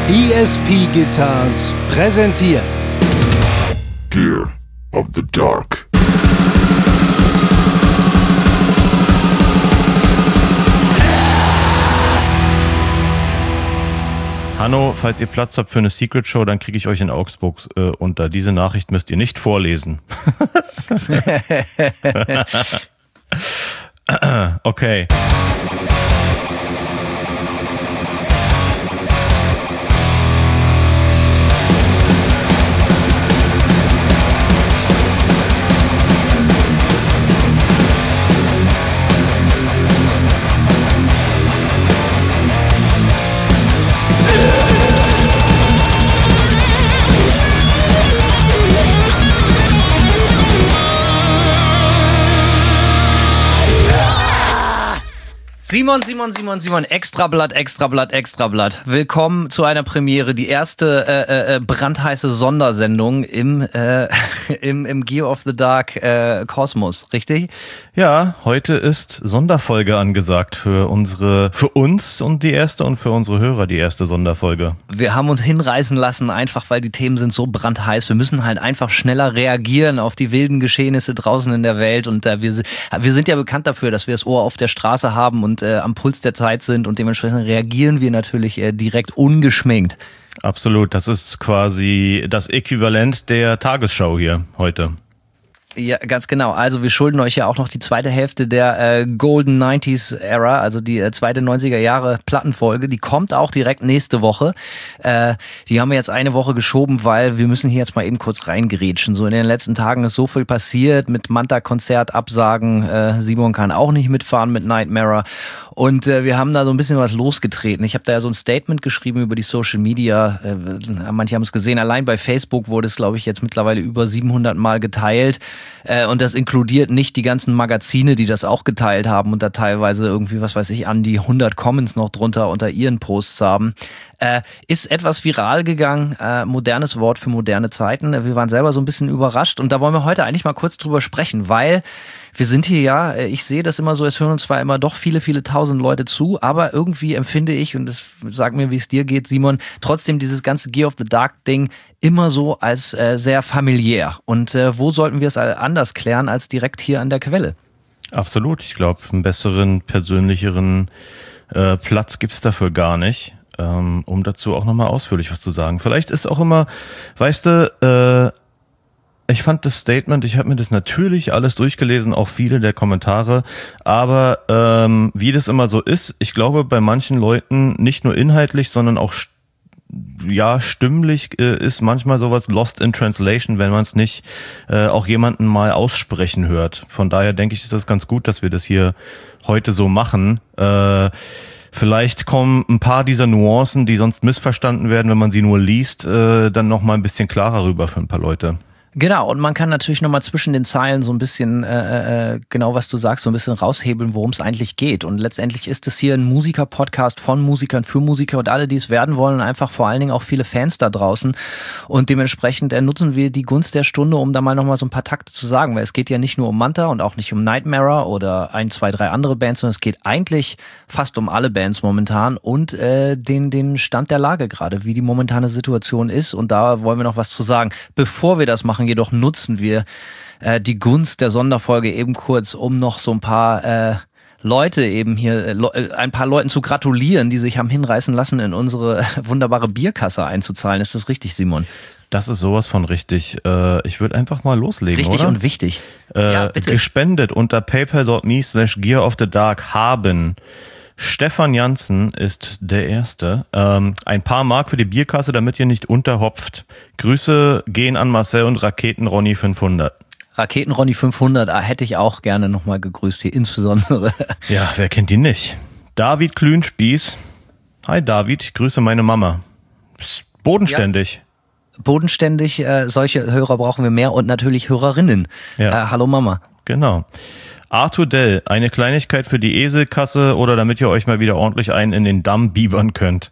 ESP Guitars präsentiert Gear of the Dark. Hanno, falls ihr Platz habt für eine Secret Show, dann kriege ich euch in Augsburg unter. Diese Nachricht müsst ihr nicht vorlesen. Okay. Simon, Extrablatt. Willkommen zu einer Premiere, die erste brandheiße Sondersendung im Gear of the Dark Kosmos, richtig? Ja, heute ist Sonderfolge angesagt für uns und die erste und für unsere Hörer die erste Sonderfolge. Wir haben uns hinreißen lassen, einfach weil die Themen sind so brandheiß. Wir müssen halt einfach schneller reagieren auf die wilden Geschehnisse draußen in der Welt und wir sind ja bekannt dafür, dass wir das Ohr auf der Straße haben und am Puls der Zeit sind und dementsprechend reagieren wir natürlich direkt ungeschminkt. Absolut, das ist quasi das Äquivalent der Tagesschau hier heute. Ja, ganz genau. Also wir schulden euch ja auch noch die zweite Hälfte der Golden 90s Era, also die zweite 90er Jahre Plattenfolge. Die kommt auch direkt nächste Woche. Die haben wir jetzt eine Woche geschoben, weil wir müssen hier jetzt mal eben kurz reingerätschen. So in den letzten Tagen ist so viel passiert mit Manta-Konzert, Absagen. Simon kann auch nicht mitfahren mit Nightmare. Und wir haben da so ein bisschen was losgetreten. Ich habe da ja so ein Statement geschrieben über die Social Media. Manche haben es gesehen. Allein bei Facebook wurde es, glaube ich, jetzt mittlerweile über 700 Mal geteilt. Und das inkludiert nicht die ganzen Magazine, die das auch geteilt haben und da teilweise irgendwie, was weiß ich, an die 100 Comments noch drunter unter ihren Posts haben. Ist etwas viral gegangen, modernes Wort für moderne Zeiten. Wir waren selber so ein bisschen überrascht und da wollen wir heute eigentlich mal kurz drüber sprechen, weil wir sind hier ja, ich sehe das immer so, es hören uns zwar immer doch viele tausend Leute zu, aber irgendwie empfinde ich, und das sag mir, wie es dir geht, Simon, trotzdem dieses ganze Gear of the Dark Ding immer so als sehr familiär. Und wo sollten wir es anders klären als direkt hier an der Quelle? Absolut, ich glaube, einen besseren, persönlicheren Platz gibt's dafür gar nicht. Um dazu auch nochmal ausführlich was zu sagen. Vielleicht ist auch immer, weißt du, ich fand das Statement, ich habe mir das natürlich alles durchgelesen, auch viele der Kommentare, aber wie das immer so ist, ich glaube bei manchen Leuten nicht nur inhaltlich, sondern auch stimmlich ist manchmal sowas lost in translation, wenn man es nicht auch jemanden mal aussprechen hört. Von daher denke ich, ist das ganz gut, dass wir das hier heute so machen. Vielleicht kommen ein paar dieser Nuancen, die sonst missverstanden werden, wenn man sie nur liest, dann noch mal ein bisschen klarer rüber für ein paar Leute. Genau, und man kann natürlich nochmal zwischen den Zeilen so ein bisschen, genau was du sagst, so ein bisschen raushebeln, worum es eigentlich geht. Und letztendlich ist es hier ein Musiker-Podcast von Musikern für Musiker und alle, die es werden wollen, und einfach vor allen Dingen auch viele Fans da draußen. Und dementsprechend nutzen wir die Gunst der Stunde, um da mal nochmal so ein paar Takte zu sagen, weil es geht ja nicht nur um Manta und auch nicht um Nightmare oder 1, 2, 3 andere Bands, sondern es geht eigentlich fast um alle Bands momentan und den Stand der Lage gerade, wie die momentane Situation ist. Und da wollen wir noch was zu sagen. Bevor wir das machen, jedoch nutzen wir die Gunst der Sonderfolge eben kurz, um noch so ein paar Leute eben hier, ein paar Leuten zu gratulieren, die sich haben hinreißen lassen, in unsere wunderbare Bierkasse einzuzahlen. Ist das richtig, Simon? Das ist sowas von richtig. Ich würde einfach mal loslegen, richtig oder? Und wichtig. Ja, bitte. Gespendet unter paypal.me/gearofthedark haben Stefan Janssen ist der Erste. Ein paar Mark für die Bierkasse, damit ihr nicht unterhopft. Grüße gehen an Marcel und Raketen-Ronny 500. Raketen-Ronny 500 hätte ich auch gerne nochmal gegrüßt hier, insbesondere. Ja, wer kennt ihn nicht? David Klünspieß. Hi David, ich grüße meine Mama. Bodenständig. Ja. Bodenständig, solche Hörer brauchen wir mehr und natürlich Hörerinnen. Ja. Hallo Mama. Genau. Arthur Dell, eine Kleinigkeit für die Eselkasse oder damit ihr euch mal wieder ordentlich einen in den Damm biebern könnt.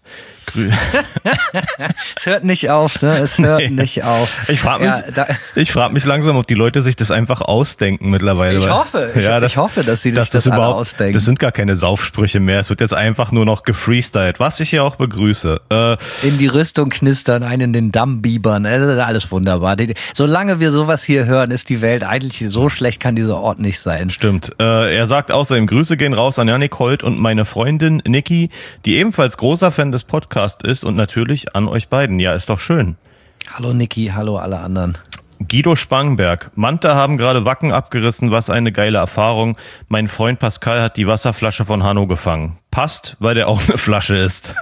Es hört nicht auf, ne? Es hört nicht auf. Ich frag mich langsam, ob die Leute sich das einfach ausdenken mittlerweile. Ich hoffe, ich hoffe, dass sie sich das alle ausdenken. Das sind gar keine Saufsprüche mehr. Es wird jetzt einfach nur noch gefreestylt, was ich ja auch begrüße. In die Rüstung knistern, einen in den Damm biebern. Das ist alles wunderbar. Solange wir sowas hier hören, ist die Welt eigentlich so schlecht, kann dieser Ort nicht sein. Stimmt. Er sagt außerdem, Grüße gehen raus an Jannik Holt und meine Freundin Niki, die ebenfalls großer Fan des Podcasts ist und natürlich an euch beiden. Ja, ist doch schön. Hallo Niki, hallo alle anderen. Guido Spangberg. Manta haben gerade Wacken abgerissen, was eine geile Erfahrung. Mein Freund Pascal hat die Wasserflasche von Hanno gefangen. Passt, weil der auch eine Flasche ist.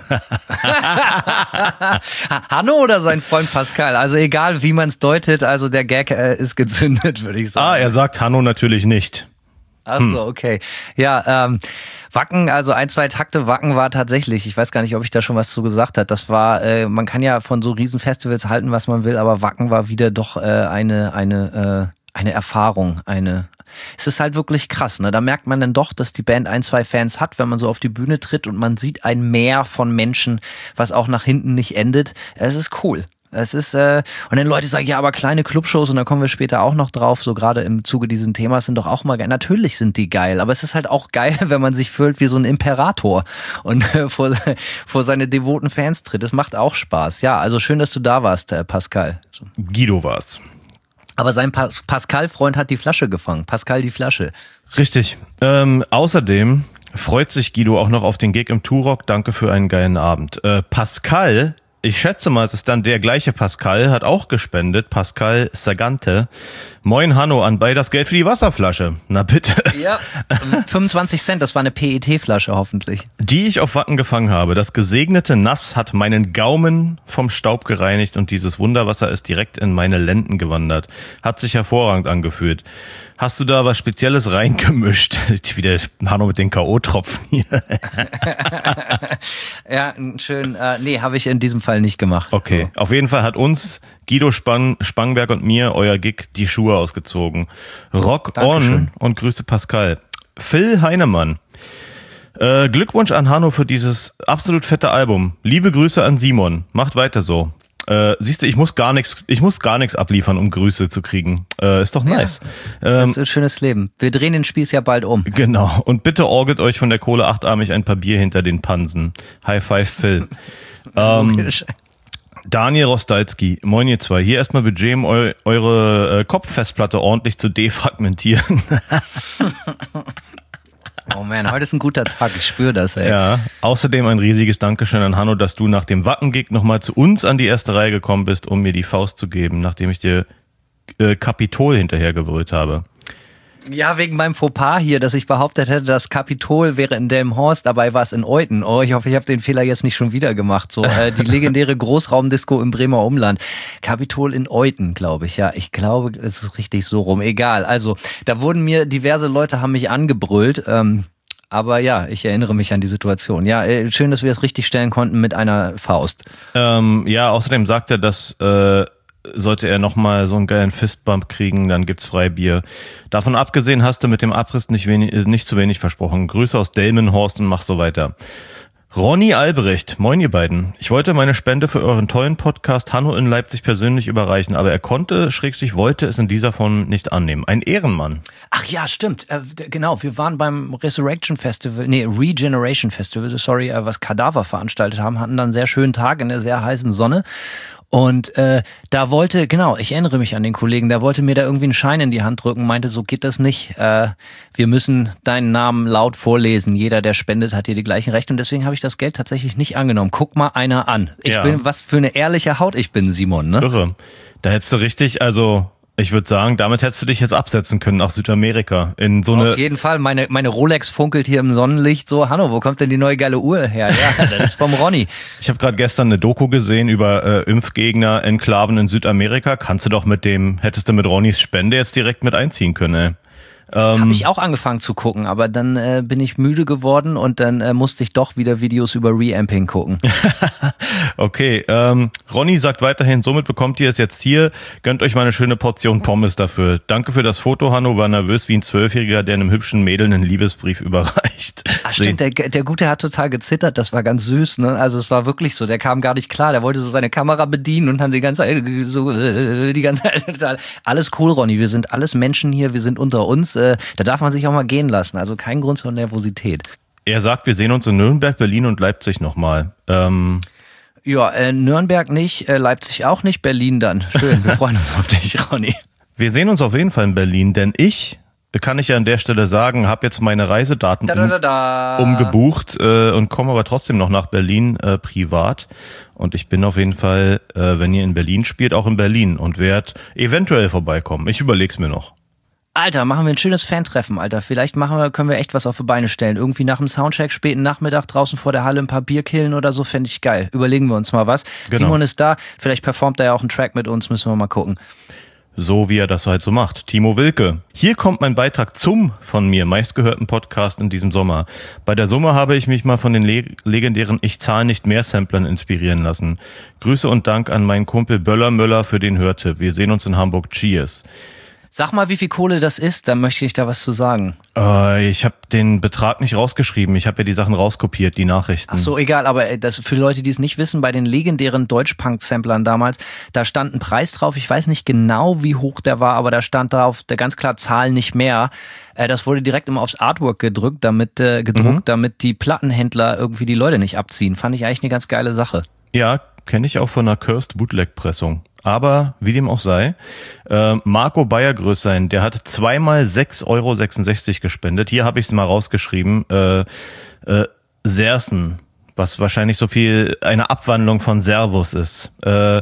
Hanno oder sein Freund Pascal? Also egal, wie man es deutet, also der Gag ist gezündet, würde ich sagen. Er sagt Hanno natürlich nicht. Ach so, okay. Ja, Wacken, also 1, 2 Takte Wacken war tatsächlich, ich weiß gar nicht, ob ich da schon was zu gesagt habe, das war, man kann ja von so Riesenfestivals halten, was man will, aber Wacken war wieder doch eine Erfahrung, es ist halt wirklich krass, ne? Da merkt man dann doch, dass die Band 1, 2 Fans hat, wenn man so auf die Bühne tritt und man sieht ein Meer von Menschen, was auch nach hinten nicht endet. Es ist cool. Es ist, und dann Leute sagen, ja, aber kleine Clubshows, und da kommen wir später auch noch drauf, so gerade im Zuge dieses Themas sind doch auch mal geil. Natürlich sind die geil, aber es ist halt auch geil, wenn man sich fühlt wie so ein Imperator und vor seine devoten Fans tritt. Das macht auch Spaß. Ja, also schön, dass du da warst, Pascal. So. Guido war's. Aber sein Pascal-Freund hat die Flasche gefangen. Pascal die Flasche. Richtig. Außerdem freut sich Guido auch noch auf den Gig im Turok. Danke für einen geilen Abend. Pascal, ich schätze mal, es ist dann der gleiche Pascal, hat auch gespendet. Pascal Sagante. Moin Hanno, anbei das Geld für die Wasserflasche. Na bitte. Ja, 25 Cent, das war eine PET-Flasche hoffentlich. Die ich auf Wacken gefangen habe. Das gesegnete Nass hat meinen Gaumen vom Staub gereinigt und dieses Wunderwasser ist direkt in meine Lenden gewandert. Hat sich hervorragend angefühlt. Hast du da was Spezielles reingemischt? Wieder Hanno mit den K.O.-Tropfen hier. Ja, schön. Nee, habe ich in diesem Fall nicht gemacht. Okay, so. Auf jeden Fall hat uns Guido Spangberg und mir euer Gig die Schuhe ausgezogen. Rock Dankeschön. on und Grüße Pascal. Phil Heinemann. Glückwunsch an Hanno für dieses absolut fette Album. Liebe Grüße an Simon. Macht weiter so. Siehst du, ich muss gar nichts abliefern, um Grüße zu kriegen. Ist doch nice. Ja, das ist ein schönes Leben. Wir drehen den Spieß ja bald um. Genau. Und bitte orgelt euch von der Kohle achtarmig ein paar Bier hinter den Pansen. High five, Phil. Daniel Rostalski, moin ihr zwei. Hier erstmal Budget, um eure Kopffestplatte ordentlich zu defragmentieren. Oh man, heute ist ein guter Tag, ich spüre das, ey. Ja, außerdem ein riesiges Dankeschön an Hanno, dass du nach dem Wacken-Gig nochmal zu uns an die erste Reihe gekommen bist, um mir die Faust zu geben, nachdem ich dir Kapitol hinterhergebrüllt habe. Ja, wegen meinem Fauxpas hier, dass ich behauptet hätte, das Kapitol wäre in Delmenhorst, dabei war es in Euthen. Oh, ich hoffe, ich habe den Fehler jetzt nicht schon wieder gemacht. So, die legendäre Großraumdisco im Bremer Umland. Kapitol in Euthen, glaube ich. Ja, ich glaube, es ist richtig so rum. Egal. Also, da wurden mir diverse Leute haben mich angebrüllt. Aber ja, ich erinnere mich an die Situation. Ja, schön, dass wir es richtig stellen konnten mit einer Faust. Ja, außerdem sagt er, dass sollte er nochmal so einen geilen Fistbump kriegen, dann gibt's Freibier. Davon abgesehen hast du mit dem Abriss nicht zu wenig versprochen. Grüße aus Delmenhorst und mach so weiter. Ronny Albrecht, moin ihr beiden. Ich wollte meine Spende für euren tollen Podcast Hanno in Leipzig persönlich überreichen, aber er wollte es in dieser Form nicht annehmen. Ein Ehrenmann. Ach ja, stimmt. Genau, wir waren beim Regeneration Festival, was Kadaver veranstaltet haben, hatten dann einen sehr schönen Tag in der sehr heißen Sonne. Und da wollte, genau, ich erinnere mich an den Kollegen, der wollte mir da irgendwie einen Schein in die Hand drücken, meinte, so geht das nicht. Wir müssen deinen Namen laut vorlesen. Jeder, der spendet, hat hier die gleichen Rechte. Und deswegen habe ich das Geld tatsächlich nicht angenommen. Guck mal einer an. Was für eine ehrliche Haut ich bin, Simon, ne? Irre. Da hättest du richtig, also ich würde sagen, damit hättest du dich jetzt absetzen können nach Südamerika. Auf jeden Fall, meine Rolex funkelt hier im Sonnenlicht so. Hanno, wo kommt denn die neue geile Uhr her? Ja, das ist vom Ronny. Ich habe gerade gestern eine Doku gesehen über Impfgegner-Enklaven in Südamerika. Hättest du mit Ronnys Spende jetzt direkt mit einziehen können, ey. Habe ich auch angefangen zu gucken, aber dann bin ich müde geworden und dann musste ich doch wieder Videos über Reamping gucken. Okay, Ronny sagt weiterhin, somit bekommt ihr es jetzt hier. Gönnt euch mal eine schöne Portion Pommes dafür. Danke für das Foto, Hanno. War nervös wie ein 12-Jähriger, der einem hübschen Mädel einen Liebesbrief überreicht. Ach stimmt, der Gute hat total gezittert. Das war ganz süß, ne? Also es war wirklich so. Der kam gar nicht klar. Der wollte so seine Kamera bedienen und hat die ganze Zeit alles cool, Ronny. Wir sind alles Menschen hier. Wir sind unter uns. Da darf man sich auch mal gehen lassen. Also kein Grund zur Nervosität. Er sagt, wir sehen uns in Nürnberg, Berlin und Leipzig nochmal. Nürnberg nicht, Leipzig auch nicht, Berlin dann. Schön, wir freuen uns auf dich, Ronny. Wir sehen uns auf jeden Fall in Berlin, denn kann ich ja an der Stelle sagen, habe jetzt meine Reisedaten umgebucht und komme aber trotzdem noch nach Berlin privat. Und ich bin auf jeden Fall, wenn ihr in Berlin spielt, auch in Berlin und werde eventuell vorbeikommen. Ich überleg's mir noch. Alter, machen wir ein schönes Fan-Treffen, Alter. Vielleicht können wir echt was auf die Beine stellen. Irgendwie nach dem Soundcheck, späten Nachmittag draußen vor der Halle ein paar Bier killen oder so, fände ich geil. Überlegen wir uns mal was. Genau. Simon ist da, vielleicht performt er ja auch einen Track mit uns, müssen wir mal gucken. So wie er das halt so macht. Timo Wilke. Hier kommt mein Beitrag zum von mir meistgehörten Podcast in diesem Sommer. Bei der Summe habe ich mich mal von den legendären Ich zahl nicht mehr Samplern inspirieren lassen. Grüße und Dank an meinen Kumpel Böller Möller für den Hörtipp. Wir sehen uns in Hamburg. Cheers. Sag mal, wie viel Kohle das ist, dann möchte ich da was zu sagen. Ich habe den Betrag nicht rausgeschrieben. Ich habe ja die Sachen rauskopiert, die Nachrichten. Ach so, egal, aber das für Leute, die es nicht wissen, bei den legendären Deutschpunk-Samplern damals, da stand ein Preis drauf. Ich weiß nicht genau, wie hoch der war, aber da stand drauf, der ganz klar Zahlen nicht mehr. Das wurde direkt immer aufs Artwork gedruckt, damit die Plattenhändler irgendwie die Leute nicht abziehen. Fand ich eigentlich eine ganz geile Sache. Ja, kenne ich auch von einer Cursed Bootleg-Pressung. Aber wie dem auch sei, Marco Bayergrößein, der hat zweimal 6,66 € gespendet. Hier habe ich es mal rausgeschrieben. Sersen, was wahrscheinlich so viel eine Abwandlung von Servus ist.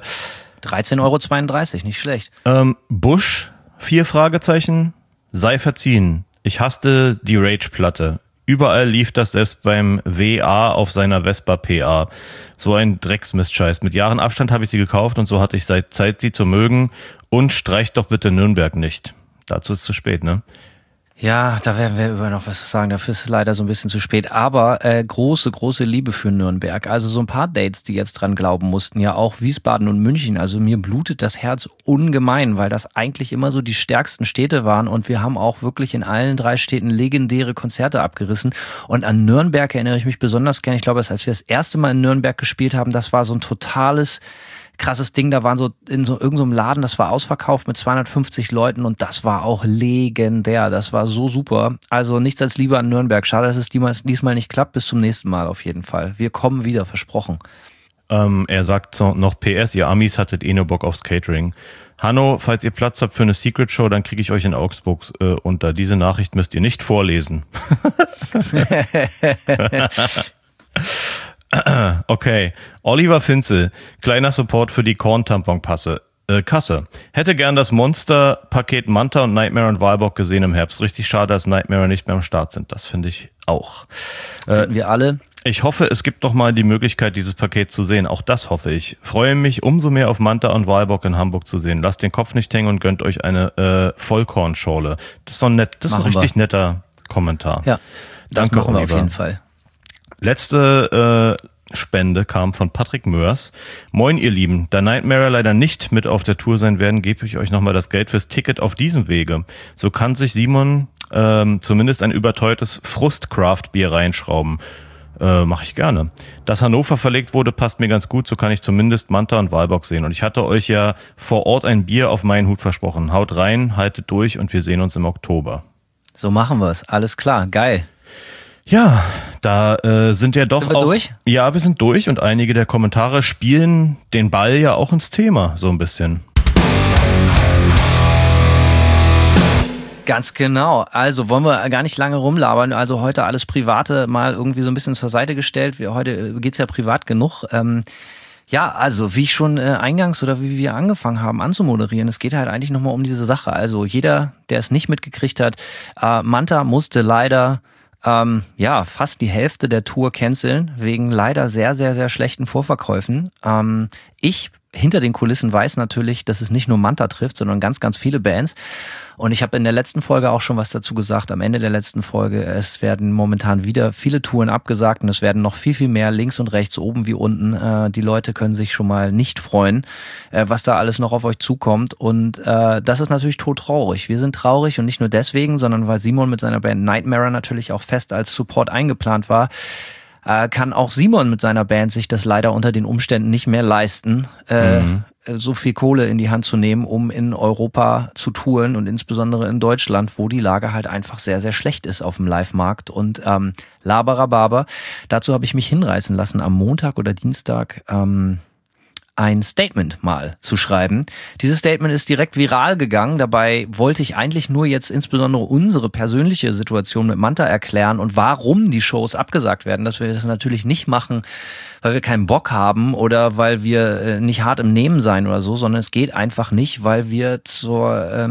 13,32 €, nicht schlecht. Busch, 4 Fragezeichen, sei verziehen. Ich hasste die Rage-Platte. Überall lief das, selbst beim WA auf seiner Vespa PA. So ein Drecksmistscheiß. Mit Jahren Abstand habe ich sie gekauft und so hatte ich seit Zeit, sie zu mögen. Und streicht doch bitte Nürnberg nicht. Dazu ist es zu spät, ne? Ja, da werden wir über noch was sagen. Dafür ist es leider so ein bisschen zu spät. Aber große, große Liebe für Nürnberg. Also so ein paar Dates, die jetzt dran glauben mussten. Ja, auch Wiesbaden und München. Also mir blutet das Herz ungemein, weil das eigentlich immer so die stärksten Städte waren. Und wir haben auch wirklich in allen 3 Städten legendäre Konzerte abgerissen. Und an Nürnberg erinnere ich mich besonders gerne. Ich glaube, als wir das erste Mal in Nürnberg gespielt haben, das war so ein totales krasses Ding, da waren so in so irgendeinem Laden, das war ausverkauft mit 250 Leuten und das war auch legendär, das war so super. Also nichts als Liebe an Nürnberg. Schade, dass es diesmal nicht klappt, bis zum nächsten Mal auf jeden Fall. Wir kommen wieder, versprochen. Er sagt noch PS, ihr Amis hattet nur Bock aufs Catering. Hanno, falls ihr Platz habt für eine Secret Show, dann kriege ich euch in Augsburg unter. Diese Nachricht müsst ihr nicht vorlesen. Okay, Oliver Finzel, kleiner Support für die Korn-Tampon-Kasse. Hätte gern das Monster-Paket Manta und Nightmare und Walbock gesehen im Herbst. Richtig schade, dass Nightmare nicht mehr am Start sind. Das finde ich auch. Finden wir alle. Ich hoffe, es gibt noch mal die Möglichkeit, dieses Paket zu sehen. Auch das hoffe ich. Freue mich umso mehr auf Manta und Walbock in Hamburg zu sehen. Lasst den Kopf nicht hängen und gönnt euch eine Vollkornschorle. Das ist doch nett. Das ist ein richtig netter Kommentar. Ja, das Danke, machen wir Oliver. auf jeden Fall. Letzte Spende kam von Patrick Mörs. Moin, ihr Lieben. Da Nightmare leider nicht mit auf der Tour sein werden, gebe ich euch nochmal das Geld fürs Ticket auf diesem Wege. So kann sich Simon zumindest ein überteuertes Frust-Craft-Bier reinschrauben. Mache ich gerne. Dass Hannover verlegt wurde, passt mir ganz gut. So kann ich zumindest Manta und Walbock sehen. Und ich hatte euch ja vor Ort ein Bier auf meinen Hut versprochen. Haut rein, haltet durch und wir sehen uns im Oktober. So machen wir es. Alles klar. Geil. Ja, da sind ja doch Sind wir auch... durch? Ja, wir sind durch und einige der Kommentare spielen den Ball ja auch ins Thema, so ein bisschen. Ganz genau. Also wollen wir gar nicht lange rumlabern. Also heute alles Private mal irgendwie so ein bisschen zur Seite gestellt. Heute geht's ja privat genug. Ja, also wie ich schon eingangs oder wie wir angefangen haben anzumoderieren, es geht halt eigentlich nochmal um diese Sache. Also jeder, der es nicht mitgekriegt hat, Manta musste leider fast die Hälfte der Tour canceln, wegen leider sehr, sehr, sehr schlechten Vorverkäufen. Ich hinter den Kulissen weiß natürlich, dass es nicht nur Manta trifft, sondern ganz, ganz viele Bands. Und ich habe in der letzten Folge auch schon was dazu gesagt, am Ende der letzten Folge, es werden momentan wieder viele Touren abgesagt und es werden noch viel, viel mehr links und rechts, oben wie unten. Die Leute können sich schon mal nicht freuen, was da alles noch auf euch zukommt. Und das ist natürlich todtraurig. Wir sind traurig und nicht nur deswegen, sondern weil Simon mit seiner Band Nightmare natürlich auch fest als Support eingeplant war. Kann auch Simon mit seiner Band sich das leider unter den Umständen nicht mehr leisten, so viel Kohle in die Hand zu nehmen, um in Europa zu touren und insbesondere in Deutschland, wo die Lage halt einfach sehr, sehr schlecht ist auf dem Live-Markt. Und Laberababer, dazu habe ich mich hinreißen lassen, am Montag oder Dienstag ein Statement mal zu schreiben. Dieses Statement ist direkt viral gegangen. Dabei wollte ich eigentlich nur jetzt insbesondere unsere persönliche Situation mit Manta erklären und warum die Shows abgesagt werden, dass wir das natürlich nicht machen, weil wir keinen Bock haben oder weil wir nicht hart im Nehmen sein oder so, sondern es geht einfach nicht, weil wir zur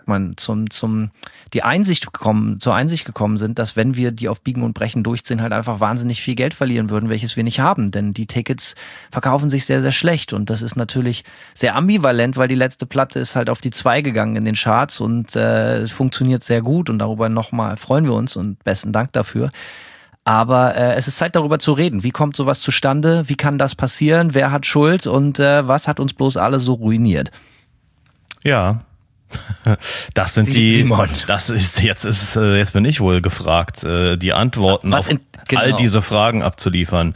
Einsicht gekommen sind, dass wenn wir die auf Biegen und Brechen durchziehen, halt einfach wahnsinnig viel Geld verlieren würden, welches wir nicht haben, denn die Tickets verkaufen sich sehr, sehr schlecht und das ist natürlich sehr ambivalent, weil die letzte Platte ist halt auf die 2 gegangen in den Charts und es funktioniert sehr gut und darüber nochmal freuen wir uns und besten Dank dafür. Aber es ist Zeit, darüber zu reden. Wie kommt sowas zustande? Wie kann das passieren? Wer hat Schuld? Und was hat uns bloß alle so ruiniert? Ja, das sind Simon. Jetzt bin ich wohl gefragt, die Antworten auf all diese Fragen abzuliefern.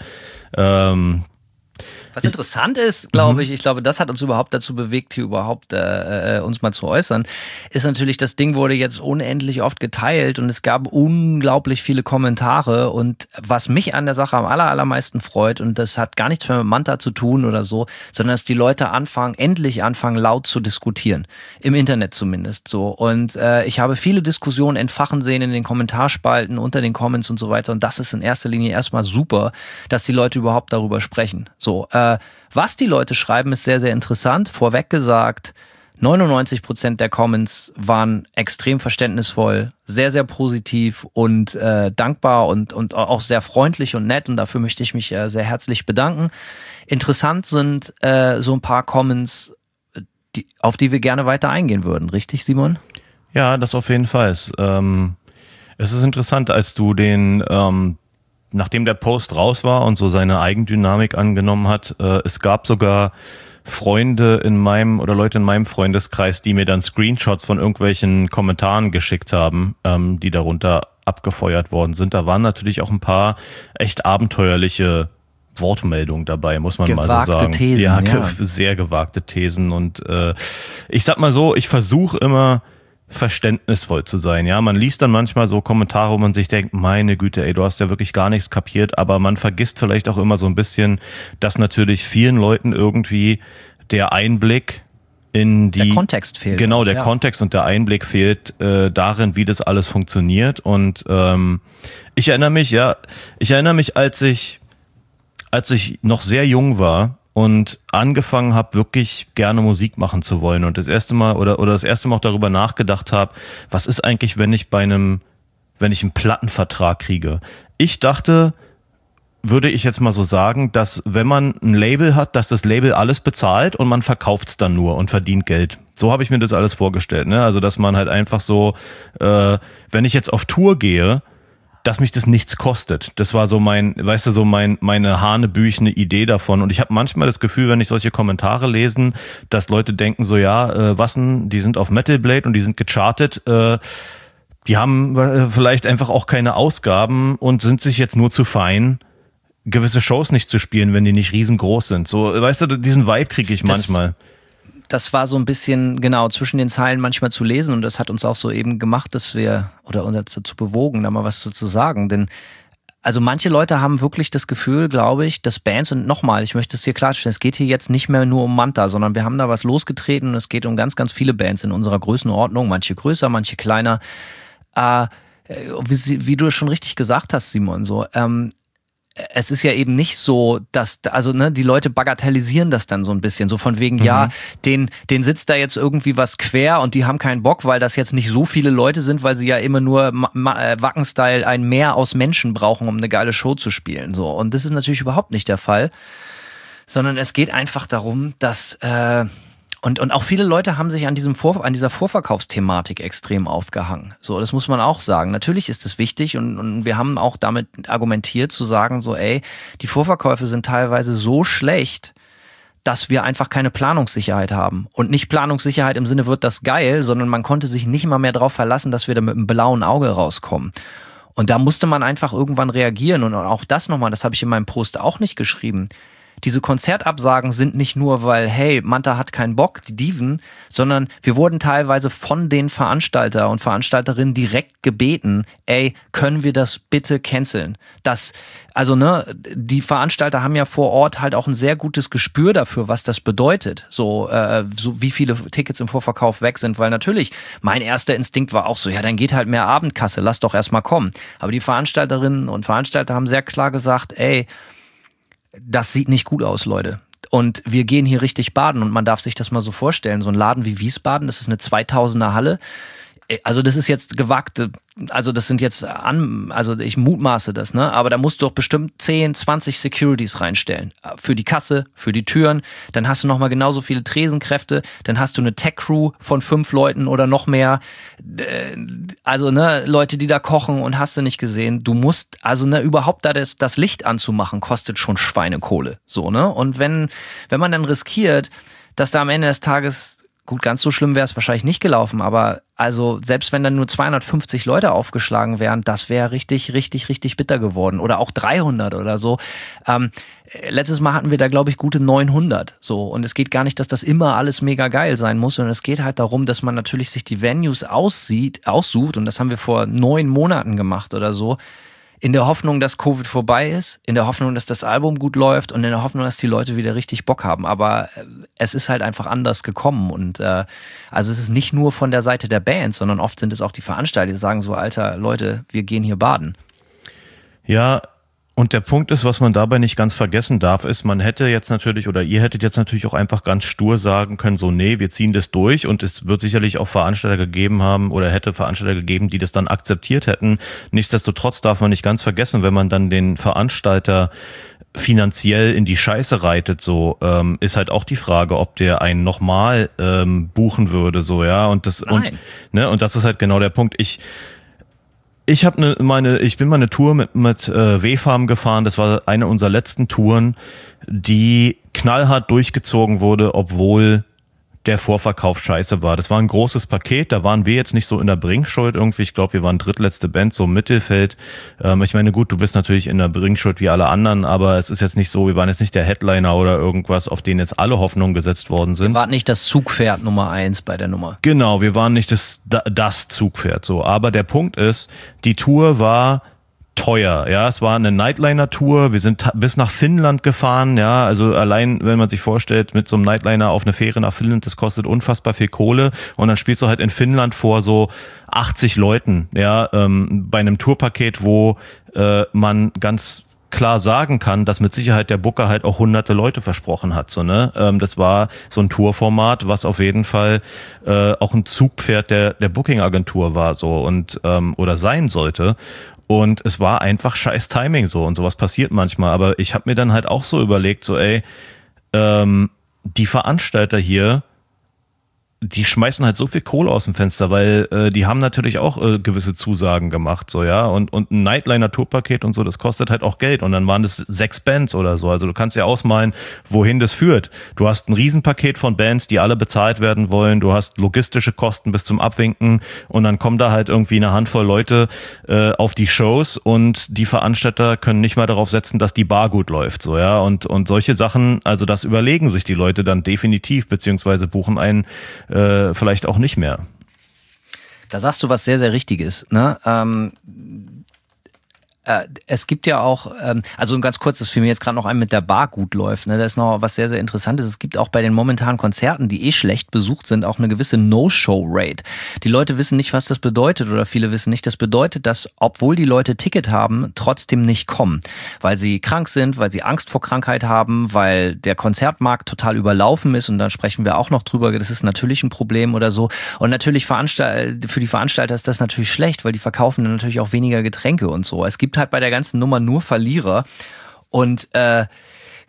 Was interessant ist, glaube ich glaube, das hat uns überhaupt dazu bewegt, hier überhaupt uns mal zu äußern, ist natürlich, das Ding wurde jetzt unendlich oft geteilt und es gab unglaublich viele Kommentare und was mich an der Sache am allermeisten freut, und das hat gar nichts mehr mit Manta zu tun oder so, sondern dass die Leute endlich anfangen laut zu diskutieren. Im Internet zumindest so. Und ich habe viele Diskussionen entfachen sehen in den Kommentarspalten, unter den Comments und so weiter und das ist in erster Linie erstmal super, dass die Leute überhaupt darüber sprechen. So, was die Leute schreiben, ist sehr, sehr interessant. Vorweg gesagt, 99% der Comments waren extrem verständnisvoll, sehr, sehr positiv und dankbar und auch sehr freundlich und nett und dafür möchte ich mich sehr herzlich bedanken. Interessant sind so ein paar Comments, auf die wir gerne weiter eingehen würden. Richtig, Simon? Ja, das auf jeden Fall. Es ist interessant, als du nachdem der Post raus war und so seine Eigendynamik angenommen hat, es gab sogar Leute in meinem Freundeskreis, die mir dann Screenshots von irgendwelchen Kommentaren geschickt haben, die darunter abgefeuert worden sind. Da waren natürlich auch ein paar echt abenteuerliche Wortmeldungen dabei, muss man mal so sagen. Thesen, ja, sehr gewagte Thesen und ich sag mal so, ich versuche immer verständnisvoll zu sein. Ja, man liest dann manchmal so Kommentare, wo man sich denkt, meine Güte, ey, du hast ja wirklich gar nichts kapiert, aber man vergisst vielleicht auch immer so ein bisschen, dass natürlich vielen Leuten irgendwie der Einblick in die... Der Kontext fehlt. Genau, der Kontext und der Einblick fehlt darin, wie das alles funktioniert und ich erinnere mich, als ich noch sehr jung war, und angefangen habe, wirklich gerne Musik machen zu wollen und das erste Mal auch darüber nachgedacht habe, was ist eigentlich, wenn ich einen Plattenvertrag kriege? Ich dachte, würde ich jetzt mal so sagen, dass wenn man ein Label hat, dass das Label alles bezahlt und man verkauft's dann nur und verdient Geld. So habe ich mir das alles vorgestellt, ne? Also, dass man halt einfach so, wenn ich jetzt auf Tour gehe, dass mich das nichts kostet. Das war so meine hanebüchene Idee davon. Und ich habe manchmal das Gefühl, wenn ich solche Kommentare lese, dass Leute denken so, ja, die sind auf Metal Blade und die sind gechartet, die haben vielleicht einfach auch keine Ausgaben und sind sich jetzt nur zu fein, gewisse Shows nicht zu spielen, wenn die nicht riesengroß sind. So, weißt du, diesen Vibe kriege ich manchmal. Das war so ein bisschen, genau, zwischen den Zeilen manchmal zu lesen und das hat uns auch so eben gemacht, dass wir, oder uns dazu bewogen, da mal was zu sagen, denn also manche Leute haben wirklich das Gefühl, glaube ich, dass Bands, und nochmal, ich möchte es hier klarstellen, es geht hier jetzt nicht mehr nur um Manta, sondern wir haben da was losgetreten und es geht um ganz, ganz viele Bands in unserer Größenordnung, manche größer, manche kleiner, wie du schon richtig gesagt hast, Simon, so, es ist ja eben nicht so, dass, also ne, die Leute bagatellisieren das dann so ein bisschen, so von wegen, ja, den sitzt da jetzt irgendwie was quer und die haben keinen Bock, weil das jetzt nicht so viele Leute sind, weil sie ja immer nur Wacken-Style ein Meer aus Menschen brauchen, um eine geile Show zu spielen, so. Und das ist natürlich überhaupt nicht der Fall, sondern es geht einfach darum, dass und auch viele Leute haben sich an dieser Vorverkaufsthematik extrem aufgehangen. So, das muss man auch sagen. Natürlich ist es wichtig und wir haben auch damit argumentiert zu sagen so, ey, die Vorverkäufe sind teilweise so schlecht, dass wir einfach keine Planungssicherheit haben. Und nicht Planungssicherheit im Sinne wird das geil, sondern man konnte sich nicht mal mehr darauf verlassen, dass wir da mit einem blauen Auge rauskommen. Und da musste man einfach irgendwann reagieren und auch das nochmal, das habe ich in meinem Post auch nicht geschrieben. Diese Konzertabsagen sind nicht nur, weil, hey, Manta hat keinen Bock, die Dieven, sondern wir wurden teilweise von den Veranstalter und Veranstalterinnen direkt gebeten, ey, können wir das bitte canceln? Die Veranstalter haben ja vor Ort halt auch ein sehr gutes Gespür dafür, was das bedeutet, so wie viele Tickets im Vorverkauf weg sind, weil natürlich mein erster Instinkt war auch so, ja, dann geht halt mehr Abendkasse, lass doch erstmal kommen. Aber die Veranstalterinnen und Veranstalter haben sehr klar gesagt, ey, das sieht nicht gut aus, Leute. Und wir gehen hier richtig baden und man darf sich das mal so vorstellen. So ein Laden wie Wiesbaden, das ist eine 2000er Halle. Also das ist jetzt gewagt, also das sind jetzt, also ich mutmaße das, ne? Aber da musst du doch bestimmt 10, 20 Securities reinstellen. Für die Kasse, für die Türen. Dann hast du nochmal genauso viele Tresenkräfte. Dann hast du eine Tech-Crew von 5 Leuten oder noch mehr. Also, ne, Leute, die da kochen und hast du nicht gesehen. Du musst, also, ne, überhaupt da das Licht anzumachen, kostet schon Schweinekohle. So, ne? Und wenn man dann riskiert, dass da am Ende des Tages, gut, ganz so schlimm wäre es wahrscheinlich nicht gelaufen, aber also selbst wenn dann nur 250 Leute aufgeschlagen wären, das wäre richtig, richtig, richtig bitter geworden. Oder auch 300 oder so. Letztes Mal hatten wir da, glaube ich, gute 900. So. Und es geht gar nicht, dass das immer alles mega geil sein muss, sondern es geht halt darum, dass man natürlich sich die Venues aussucht. Und das haben wir vor 9 Monaten gemacht oder so. In der Hoffnung, dass Covid vorbei ist, in der Hoffnung, dass das Album gut läuft und in der Hoffnung, dass die Leute wieder richtig Bock haben. Aber es ist halt einfach anders gekommen. Und also es ist nicht nur von der Seite der Band, sondern oft sind es auch die Veranstalter, die sagen so, Alter, Leute, wir gehen hier baden. Ja, und der Punkt ist, was man dabei nicht ganz vergessen darf, ist, man hätte jetzt natürlich, oder ihr hättet jetzt natürlich auch einfach ganz stur sagen können, so, nee, wir ziehen das durch, und es wird sicherlich auch Veranstalter gegeben haben oder hätte Veranstalter gegeben, die das dann akzeptiert hätten. Nichtsdestotrotz darf man nicht ganz vergessen, wenn man dann den Veranstalter finanziell in die Scheiße reitet, so, ist halt auch die Frage, ob der einen nochmal buchen würde, so, ja, und das, und das ist halt genau der Punkt. Ich bin mal eine Tour mit W-Farm gefahren. Das war eine unserer letzten Touren, die knallhart durchgezogen wurde, obwohl der Vorverkauf scheiße war. Das war ein großes Paket, da waren wir jetzt nicht so in der Bringschuld irgendwie. Ich glaube, wir waren drittletzte Band, so im Mittelfeld. Ich meine, gut, du bist natürlich in der Bringschuld wie alle anderen, aber es ist jetzt nicht so, wir waren jetzt nicht der Headliner oder irgendwas, auf den jetzt alle Hoffnungen gesetzt worden sind. Wir waren nicht das Zugpferd Nummer 1 bei der Nummer. Genau, wir waren nicht das Zugpferd, so. Aber der Punkt ist, die Tour war teuer, ja, es war eine Nightliner-Tour, wir sind bis nach Finnland gefahren, ja, also allein, wenn man sich vorstellt, mit so einem Nightliner auf eine Fähre nach Finnland, das kostet unfassbar viel Kohle, und dann spielst du halt in Finnland vor so 80 Leuten, ja, bei einem Tourpaket, wo man ganz klar sagen kann, dass mit Sicherheit der Booker halt auch hunderte Leute versprochen hat, so, ne, das war so ein Tourformat, was auf jeden Fall auch ein Zugpferd der Booking-Agentur war, so, und oder sein sollte. Und es war einfach scheiß Timing, so, und sowas passiert manchmal. Aber ich habe mir dann halt auch so überlegt, so, ey, die Veranstalter hier, die schmeißen halt so viel Kohle aus dem Fenster, weil die haben natürlich auch gewisse Zusagen gemacht, so, ja, und ein Nightliner-Tourpaket und so, das kostet halt auch Geld, und dann waren das 6 Bands oder so, also du kannst ja ausmalen, wohin das führt. Du hast ein Riesenpaket von Bands, die alle bezahlt werden wollen, du hast logistische Kosten bis zum Abwinken, und dann kommen da halt irgendwie eine Handvoll Leute auf die Shows, und die Veranstalter können nicht mal darauf setzen, dass die Bar gut läuft, so, ja, und solche Sachen, also das überlegen sich die Leute dann definitiv, beziehungsweise buchen einen vielleicht auch nicht mehr. Da sagst du was sehr, sehr Richtiges, ne? Es gibt ja auch, also ganz kurz, das fiel mir jetzt gerade noch ein, mit der Bar gut läuft, ne? Da ist noch was sehr, sehr Interessantes. Es gibt auch bei den momentanen Konzerten, die schlecht besucht sind, auch eine gewisse No-Show-Rate. Die Leute wissen nicht, was das bedeutet, oder viele wissen nicht. Das bedeutet, dass, obwohl die Leute Ticket haben, trotzdem nicht kommen. Weil sie krank sind, weil sie Angst vor Krankheit haben, weil der Konzertmarkt total überlaufen ist, und dann sprechen wir auch noch drüber, das ist natürlich ein Problem oder so. Und natürlich für die Veranstalter ist das natürlich schlecht, weil die verkaufen dann natürlich auch weniger Getränke und so. Es gibt halt bei der ganzen Nummer nur Verlierer, und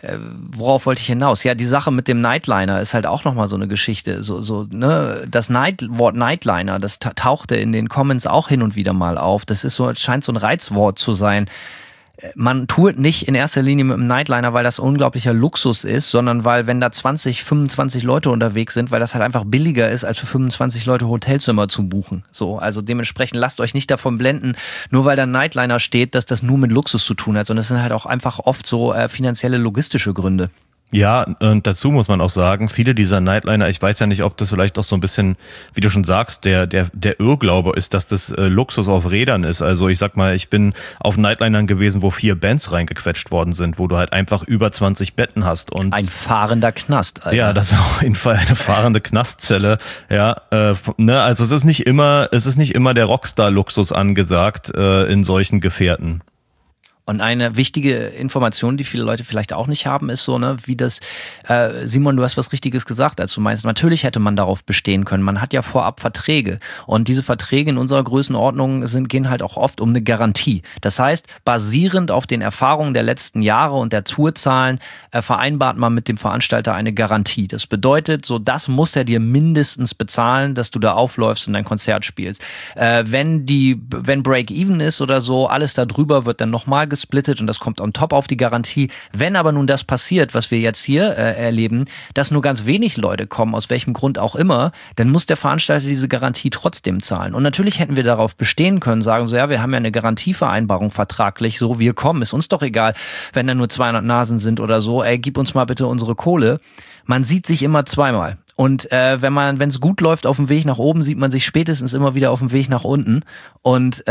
worauf wollte ich hinaus? Ja, die Sache mit dem Nightliner ist halt auch nochmal so eine Geschichte. Ne? Das Wort Nightliner, das tauchte in den Comments auch hin und wieder mal auf. Das ist so, scheint so ein Reizwort zu sein. Man tourt nicht in erster Linie mit einem Nightliner, weil das unglaublicher Luxus ist, sondern weil, wenn da 20, 25 Leute unterwegs sind, weil das halt einfach billiger ist, als für 25 Leute Hotelzimmer zu buchen. So, also dementsprechend lasst euch nicht davon blenden, nur weil da ein Nightliner steht, dass das nur mit Luxus zu tun hat, sondern es sind halt auch einfach oft so finanzielle, logistische Gründe. Ja, und dazu muss man auch sagen, viele dieser Nightliner, ich weiß ja nicht, ob das vielleicht auch so ein bisschen, wie du schon sagst, der Irrglaube ist, dass das Luxus auf Rädern ist. Also ich sag mal, ich bin auf Nightlinern gewesen, wo 4 Bands reingequetscht worden sind, wo du halt einfach über 20 Betten hast. Und ein fahrender Knast, Alter. Ja, das ist auf jeden Fall eine fahrende Knastzelle. Ja, ne, also es ist nicht immer der Rockstar-Luxus angesagt in solchen Gefährten. Und eine wichtige Information, die viele Leute vielleicht auch nicht haben, ist so, ne, wie das, Simon, du hast was Richtiges gesagt, als du meinst, natürlich hätte man darauf bestehen können. Man hat ja vorab Verträge. Und diese Verträge in unserer Größenordnung gehen halt auch oft um eine Garantie. Das heißt, basierend auf den Erfahrungen der letzten Jahre und der Tourzahlen vereinbart man mit dem Veranstalter eine Garantie. Das bedeutet, so das muss er dir mindestens bezahlen, dass du da aufläufst und dein Konzert spielst. Wenn Break-Even ist oder so, alles da drüber wird dann nochmal gesplittet und das kommt on top auf die Garantie. Wenn aber nun das passiert, was wir jetzt hier erleben, dass nur ganz wenig Leute kommen, aus welchem Grund auch immer, dann muss der Veranstalter diese Garantie trotzdem zahlen. Und natürlich hätten wir darauf bestehen können, sagen so, ja, wir haben ja eine Garantievereinbarung vertraglich, so, wir kommen, ist uns doch egal, wenn da nur 200 Nasen sind oder so, ey, gib uns mal bitte unsere Kohle. Man sieht sich immer zweimal. Und wenn es gut läuft auf dem Weg nach oben, sieht man sich spätestens immer wieder auf dem Weg nach unten. Und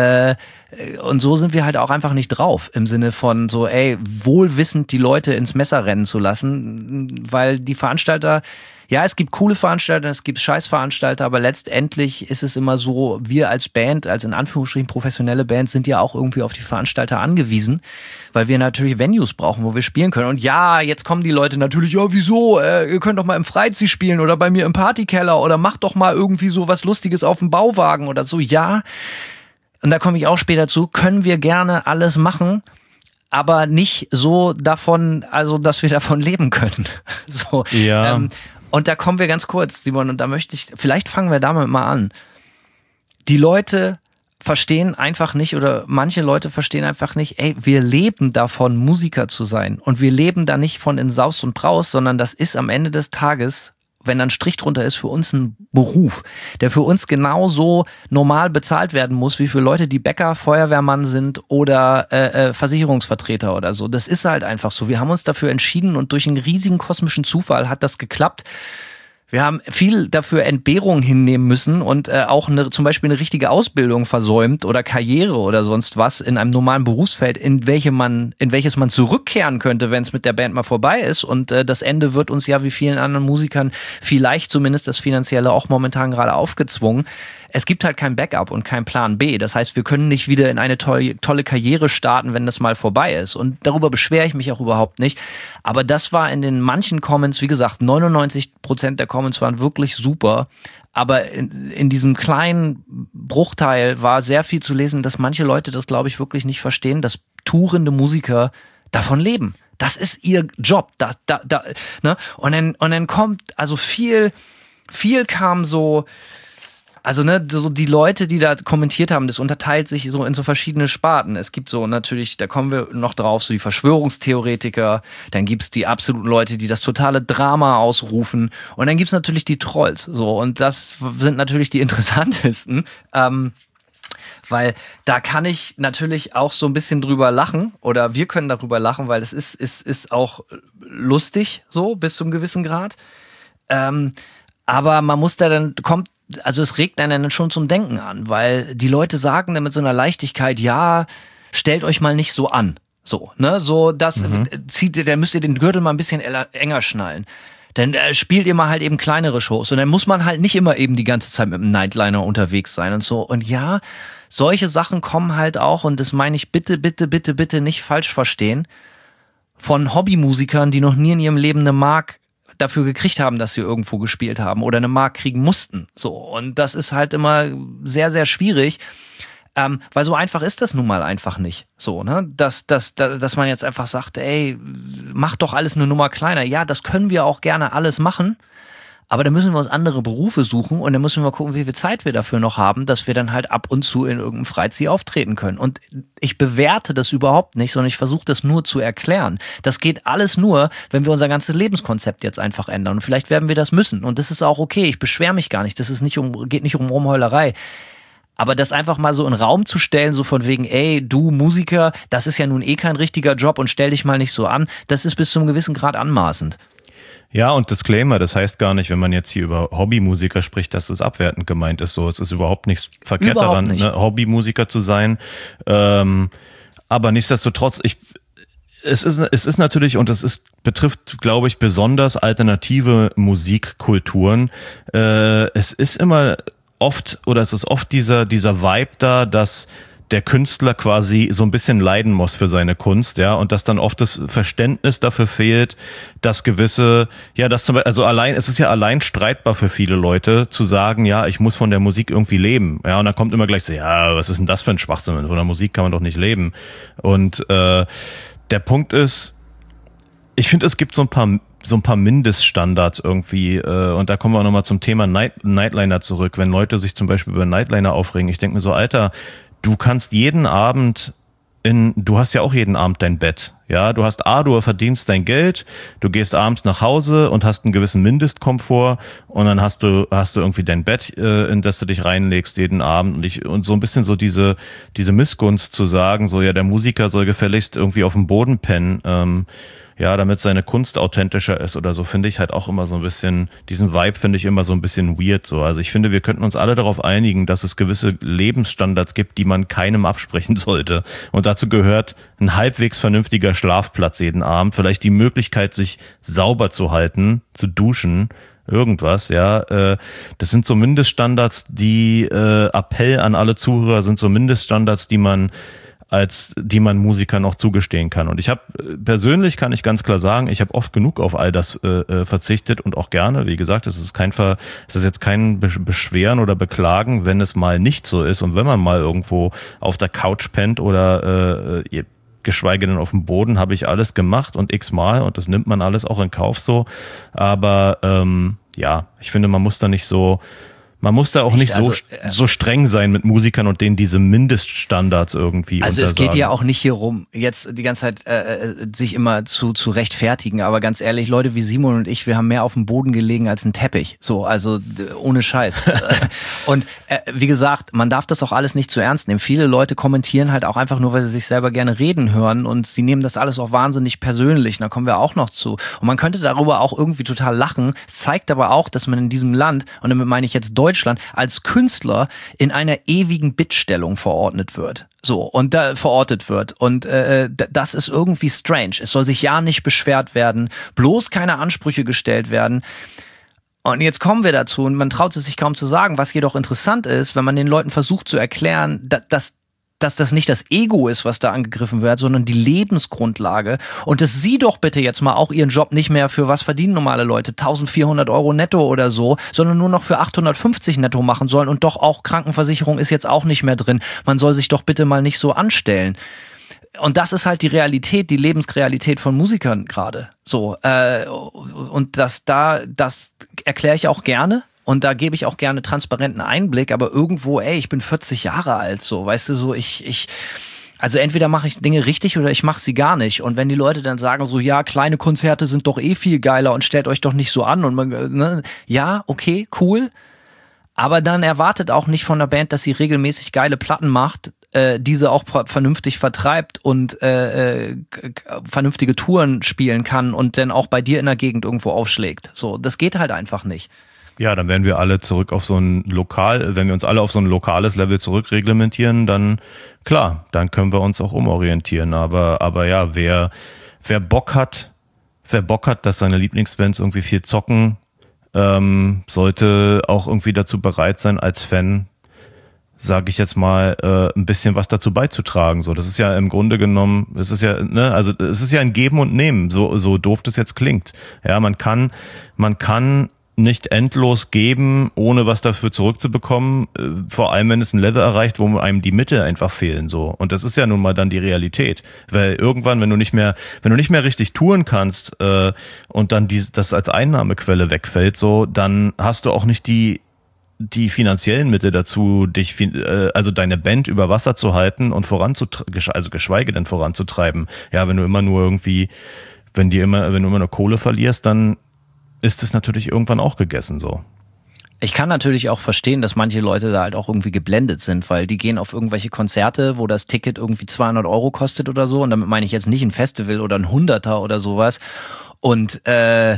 so sind wir halt auch einfach nicht drauf, im Sinne von so, ey, wohlwissend die Leute ins Messer rennen zu lassen, weil die Veranstalter, ja, es gibt coole Veranstalter, es gibt Scheißveranstalter, aber letztendlich ist es immer so, wir als Band, als in Anführungsstrichen professionelle Band, sind ja auch irgendwie auf die Veranstalter angewiesen, weil wir natürlich Venues brauchen, wo wir spielen können. Und ja, jetzt kommen die Leute natürlich, ja, wieso? Ihr könnt doch mal im Freizi spielen oder bei mir im Partykeller oder macht doch mal irgendwie so was Lustiges auf dem Bauwagen oder so. Ja, und da komme ich auch später zu, können wir gerne alles machen, aber nicht so davon, also dass wir davon leben können. So, ja. Und da kommen wir ganz kurz, Simon, und da vielleicht fangen wir damit mal an. Die Leute verstehen einfach nicht, oder manche Leute verstehen einfach nicht, ey, wir leben davon, Musiker zu sein. Und wir leben da nicht von in Saus und Braus, sondern das ist am Ende des Tages, wenn da ein Strich drunter ist, für uns ein Beruf, der für uns genauso normal bezahlt werden muss, wie für Leute, die Bäcker, Feuerwehrmann sind oder Versicherungsvertreter oder so. Das ist halt einfach so. Wir haben uns dafür entschieden und durch einen riesigen kosmischen Zufall hat das geklappt. Wir haben viel dafür Entbehrungen hinnehmen müssen und auch zum Beispiel eine richtige Ausbildung versäumt oder Karriere oder sonst was in einem normalen Berufsfeld, in welches man zurückkehren könnte, wenn es mit der Band mal vorbei ist. Und das Ende wird uns ja wie vielen anderen Musikern vielleicht zumindest das Finanzielle auch momentan gerade aufgezwungen. Es gibt halt kein Backup und kein Plan B. Das heißt, wir können nicht wieder in eine tolle Karriere starten, wenn das mal vorbei ist. Und darüber beschwere ich mich auch überhaupt nicht. Aber das war in den manchen Comments, wie gesagt, 99% der Comments waren wirklich super. Aber in diesem kleinen Bruchteil war sehr viel zu lesen, dass manche Leute das, glaube ich, wirklich nicht verstehen, dass tourende Musiker davon leben. Das ist ihr Job. Ne? Und dann kommt, also viel kam so. Also ne, so die Leute, die da kommentiert haben, das unterteilt sich so in so verschiedene Sparten. Es gibt so natürlich, da kommen wir noch drauf, so die Verschwörungstheoretiker, dann gibt's die absoluten Leute, die das totale Drama ausrufen und dann gibt's natürlich die Trolls. So, und das sind natürlich die interessantesten, weil da kann ich natürlich auch so ein bisschen drüber lachen oder wir können darüber lachen, weil es ist auch lustig so bis zu einem gewissen Grad. Aber man muss da dann, also es regt einen dann schon zum Denken an, weil die Leute sagen dann mit so einer Leichtigkeit, ja, stellt euch mal nicht so an. So, ne, so das dann müsst ihr den Gürtel mal ein bisschen enger schnallen. Dann spielt ihr mal halt eben kleinere Shows und dann muss man halt nicht immer eben die ganze Zeit mit dem Nightliner unterwegs sein und so. Und ja, solche Sachen kommen halt auch, und das meine ich bitte nicht falsch verstehen, von Hobbymusikern, die noch nie in ihrem Leben eine Mark dafür gekriegt haben, dass sie irgendwo gespielt haben oder eine Mark kriegen mussten. So, und das ist halt immer sehr, sehr schwierig. Weil so einfach ist das nun mal einfach nicht. So, ne? Dass man jetzt einfach sagt, ey, mach doch alles eine Nummer kleiner. Ja, das können wir auch gerne alles machen. Aber da müssen wir uns andere Berufe suchen und dann müssen wir gucken, wie viel Zeit wir dafür noch haben, dass wir dann halt ab und zu in irgendeinem Freizeit auftreten können. Und ich bewerte das überhaupt nicht, sondern ich versuche das nur zu erklären. Das geht alles nur, wenn wir unser ganzes Lebenskonzept jetzt einfach ändern. Und vielleicht werden wir das müssen. Und das ist auch okay. Ich beschwere mich gar nicht. Das ist geht nicht um Rumheulerei. Aber das einfach mal so in den Raum zu stellen, so von wegen, ey, du Musiker, das ist ja nun eh kein richtiger Job und stell dich mal nicht so an, das ist bis zu einem gewissen Grad anmaßend. Ja, und Disclaimer, das heißt gar nicht, wenn man jetzt hier über Hobbymusiker spricht, dass es abwertend gemeint ist. So, es ist überhaupt nichts verkehrt daran, ne, Hobbymusiker zu sein. Aber nichtsdestotrotz, es ist natürlich, und betrifft, glaube ich, besonders alternative Musikkulturen. Es ist oft dieser Vibe da, dass der Künstler quasi so ein bisschen leiden muss für seine Kunst, ja, und dass dann oft das Verständnis dafür fehlt, dass gewisse, ja, das zum Beispiel, also es ist ja allein streitbar für viele Leute zu sagen, ja, ich muss von der Musik irgendwie leben, ja, und dann kommt immer gleich so, ja, was ist denn das für ein Schwachsinn, von der Musik kann man doch nicht leben. Und der Punkt ist, ich finde, es gibt so ein paar Mindeststandards irgendwie, und da kommen wir auch nochmal zum Thema Nightliner zurück, wenn Leute sich zum Beispiel über Nightliner aufregen, ich denke mir so, Alter, du kannst jeden Abend du hast ja auch jeden Abend dein Bett. Ja, du verdienst dein Geld, du gehst abends nach Hause und hast einen gewissen Mindestkomfort und dann hast du irgendwie dein Bett, in das du dich reinlegst jeden Abend und so ein bisschen so diese Missgunst zu sagen, so ja, der Musiker soll gefälligst irgendwie auf dem Boden pennen, ja, damit seine Kunst authentischer ist oder so, finde ich halt auch immer so ein bisschen, diesen Vibe finde ich immer so ein bisschen weird so. Also ich finde, wir könnten uns alle darauf einigen, dass es gewisse Lebensstandards gibt, die man keinem absprechen sollte. Und dazu gehört ein halbwegs vernünftiger Schlafplatz jeden Abend, vielleicht die Möglichkeit, sich sauber zu halten, zu duschen, irgendwas, ja. Das sind so Mindeststandards, Appell an alle Zuhörer sind so Mindeststandards, die man Musikern auch zugestehen kann. Und persönlich kann ich ganz klar sagen, ich habe oft genug auf all das verzichtet und auch gerne. Wie gesagt, es ist jetzt kein Beschweren oder Beklagen, wenn es mal nicht so ist und wenn man mal irgendwo auf der Couch pennt oder geschweige denn auf dem Boden, habe ich alles gemacht und x-mal und das nimmt man alles auch in Kauf so. Aber ja, ich finde, man muss da auch nicht so streng sein mit Musikern und denen diese Mindeststandards irgendwie untersagen. Es geht ja auch nicht hier rum, jetzt die ganze Zeit sich immer zu rechtfertigen, aber ganz ehrlich, Leute wie Simon und ich, wir haben mehr auf dem Boden gelegen als ein Teppich, so, also ohne Scheiß. Und wie gesagt, man darf das auch alles nicht zu ernst nehmen. Viele Leute kommentieren halt auch einfach nur, weil sie sich selber gerne reden hören und sie nehmen das alles auch wahnsinnig persönlich, da kommen wir auch noch zu. Und man könnte darüber auch irgendwie total lachen, es zeigt aber auch, dass man in diesem Land, und damit meine ich jetzt Deutschland, als Künstler in einer ewigen Bittstellung verortet wird. Und das ist irgendwie strange. Es soll sich ja nicht beschwert werden, bloß keine Ansprüche gestellt werden. Und jetzt kommen wir dazu, und man traut es sich kaum zu sagen, was jedoch interessant ist, wenn man den Leuten versucht zu erklären, dass das nicht das Ego ist, was da angegriffen wird, sondern die Lebensgrundlage. Und dass sie doch bitte jetzt mal auch ihren Job nicht mehr für was verdienen normale Leute, 1.400 Euro netto oder so, sondern nur noch für 850 netto machen sollen. Und doch auch Krankenversicherung ist jetzt auch nicht mehr drin. Man soll sich doch bitte mal nicht so anstellen. Und das ist halt die Realität, die Lebensrealität von Musikern gerade. Und das erkläre ich auch gerne. Und da gebe ich auch gerne transparenten Einblick, aber irgendwo, ich bin 40 Jahre alt, so, weißt du, so, also entweder mache ich Dinge richtig oder ich mache sie gar nicht. Und wenn die Leute dann sagen so, ja, kleine Konzerte sind doch viel geiler und stellt euch doch nicht so an und man, ja, okay, cool. Aber dann erwartet auch nicht von der Band, dass sie regelmäßig geile Platten macht, diese auch vernünftig vertreibt und vernünftige Touren spielen kann und dann auch bei dir in der Gegend irgendwo aufschlägt. So, das geht halt einfach nicht. Ja, dann werden wir alle zurück auf wenn wir uns alle auf so ein lokales Level zurückreglementieren, dann klar, dann können wir uns auch umorientieren. Aber ja, wer Bock hat, dass seine Lieblingsbands irgendwie viel zocken, sollte auch irgendwie dazu bereit sein, als Fan, sage ich jetzt mal, ein bisschen was dazu beizutragen. So, das ist ja im Grunde genommen, es ist ja ein Geben und Nehmen, so doof das jetzt klingt. Ja, man kann nicht endlos geben, ohne was dafür zurückzubekommen, vor allem wenn es ein Level erreicht, wo einem die Mittel einfach fehlen, so. Und das ist ja nun mal dann die Realität, weil irgendwann, wenn du nicht mehr richtig touren kannst und dann das als Einnahmequelle wegfällt, so, dann hast du auch nicht die finanziellen Mittel dazu, also deine Band über Wasser zu halten und also geschweige denn voranzutreiben. Ja, wenn du immer nur Kohle verlierst, dann ist es natürlich irgendwann auch gegessen, so. Ich kann natürlich auch verstehen, dass manche Leute da halt auch irgendwie geblendet sind, weil die gehen auf irgendwelche Konzerte, wo das Ticket irgendwie 200 € kostet oder so, und damit meine ich jetzt nicht ein Festival oder ein Hunderter oder sowas. Und da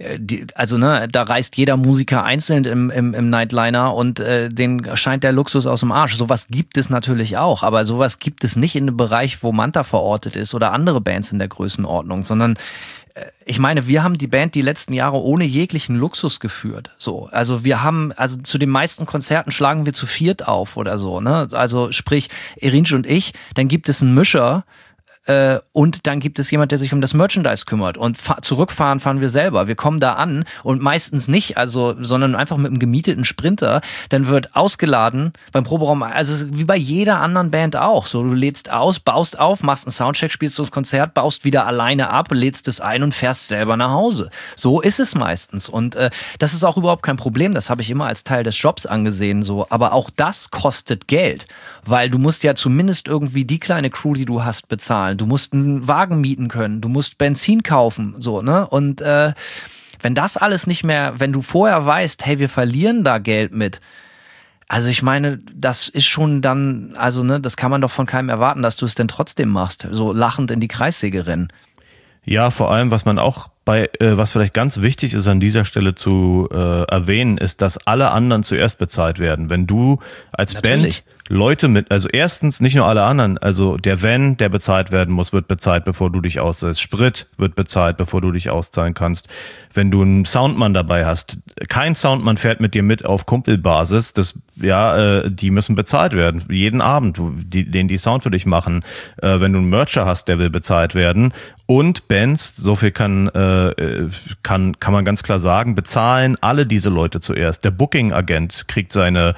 reist jeder Musiker einzeln im Nightliner und denen scheint der Luxus aus dem Arsch. Sowas gibt es natürlich auch, aber sowas gibt es nicht in dem Bereich, wo Manta verortet ist oder andere Bands in der Größenordnung, sondern ich meine, wir haben die Band die letzten Jahre ohne jeglichen Luxus geführt. So, also zu den meisten Konzerten schlagen wir zu viert auf oder so, ne? Also sprich, Erinsch und ich, dann gibt es einen Mischer, und dann gibt es jemand, der sich um das Merchandise kümmert, und zurückfahren fahren wir selber. Wir kommen da an und meistens nicht, sondern einfach mit einem gemieteten Sprinter. Dann wird ausgeladen beim Proberaum, also wie bei jeder anderen Band auch. So, du lädst aus, baust auf, machst einen Soundcheck, spielst das Konzert, baust wieder alleine ab, lädst es ein und fährst selber nach Hause. So ist es meistens, und das ist auch überhaupt kein Problem. Das habe ich immer als Teil des Jobs angesehen, so. Aber auch das kostet Geld, weil du musst ja zumindest irgendwie die kleine Crew, die du hast, bezahlen. Du musst einen Wagen mieten können, du musst Benzin kaufen, so, ne? Und wenn das alles nicht mehr, wenn du vorher weißt, hey, wir verlieren da Geld mit, also ich meine, das ist schon dann, also ne, das kann man doch von keinem erwarten, dass du es denn trotzdem machst, so lachend in die Kreissäge rennen. Ja, vor allem, was man auch was vielleicht ganz wichtig ist an dieser Stelle zu erwähnen, ist, dass alle anderen zuerst bezahlt werden. Wenn du als Natürlich. Band Leute also erstens nicht nur alle anderen, also der Van, der bezahlt werden muss, wird bezahlt, bevor du dich auszahlst. Sprit wird bezahlt, bevor du dich auszahlen kannst. Wenn du einen Soundmann dabei hast, kein Soundmann fährt mit dir mit auf Kumpelbasis, die müssen bezahlt werden, jeden Abend, den die Sound für dich machen. Wenn du einen Mercher hast, der will bezahlt werden. Und Bands, so viel kann man ganz klar sagen, bezahlen alle diese Leute zuerst. Der Booking-Agent kriegt seine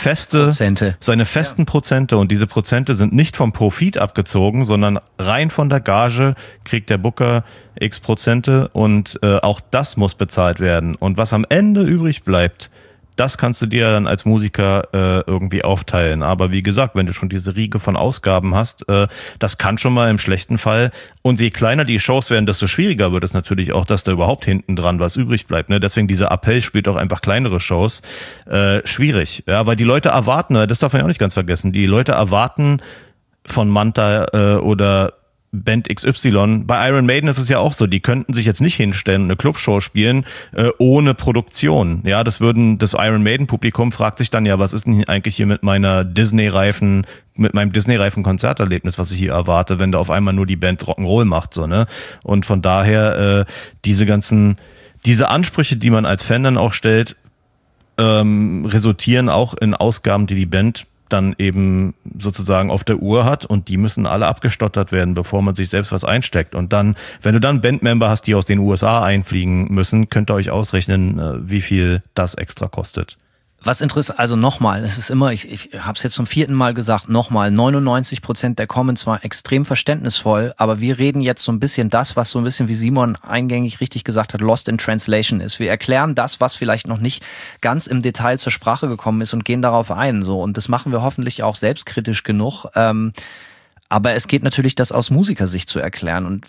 festen Prozente, und diese Prozente sind nicht vom Profit abgezogen, sondern rein von der Gage kriegt der Booker x Prozente, und auch das muss bezahlt werden. Und was am Ende übrig bleibt, das kannst du dir dann als Musiker irgendwie aufteilen. Aber wie gesagt, wenn du schon diese Riege von Ausgaben hast, das kann schon mal im schlechten Fall. Und je kleiner die Shows werden, desto schwieriger wird es natürlich auch, dass da überhaupt hinten dran was übrig bleibt. Ne? Deswegen dieser Appell spielt auch einfach kleinere Shows. Schwierig, ja, weil die Leute erwarten, das darf man ja auch nicht ganz vergessen, die Leute erwarten von Manta oder Band XY. Bei Iron Maiden ist es ja auch so, die könnten sich jetzt nicht hinstellen und eine Clubshow spielen ohne Produktion. Ja, das Iron Maiden Publikum fragt sich dann ja, was ist denn eigentlich hier mit meinem Disney-reifen Konzerterlebnis, was ich hier erwarte, wenn da auf einmal nur die Band Rock'n'Roll macht, so, ne? Und von daher diese Ansprüche, die man als Fan dann auch stellt, resultieren auch in Ausgaben, die Band dann eben sozusagen auf der Uhr hat, und die müssen alle abgestottert werden, bevor man sich selbst was einsteckt. Und dann, wenn du dann Bandmember hast, die aus den USA einfliegen müssen, könnt ihr euch ausrechnen, wie viel das extra kostet. Was interessant, also nochmal, es ist immer, ich habe es jetzt zum 4. Mal gesagt, nochmal, 99% der Comments war extrem verständnisvoll, aber wir reden jetzt so ein bisschen das, was so ein bisschen, wie Simon eingängig richtig gesagt hat, lost in translation ist. Wir erklären das, was vielleicht noch nicht ganz im Detail zur Sprache gekommen ist, und gehen darauf ein, so. Und das machen wir hoffentlich auch selbstkritisch genug. Aber es geht natürlich, das aus Musikersicht zu erklären. Und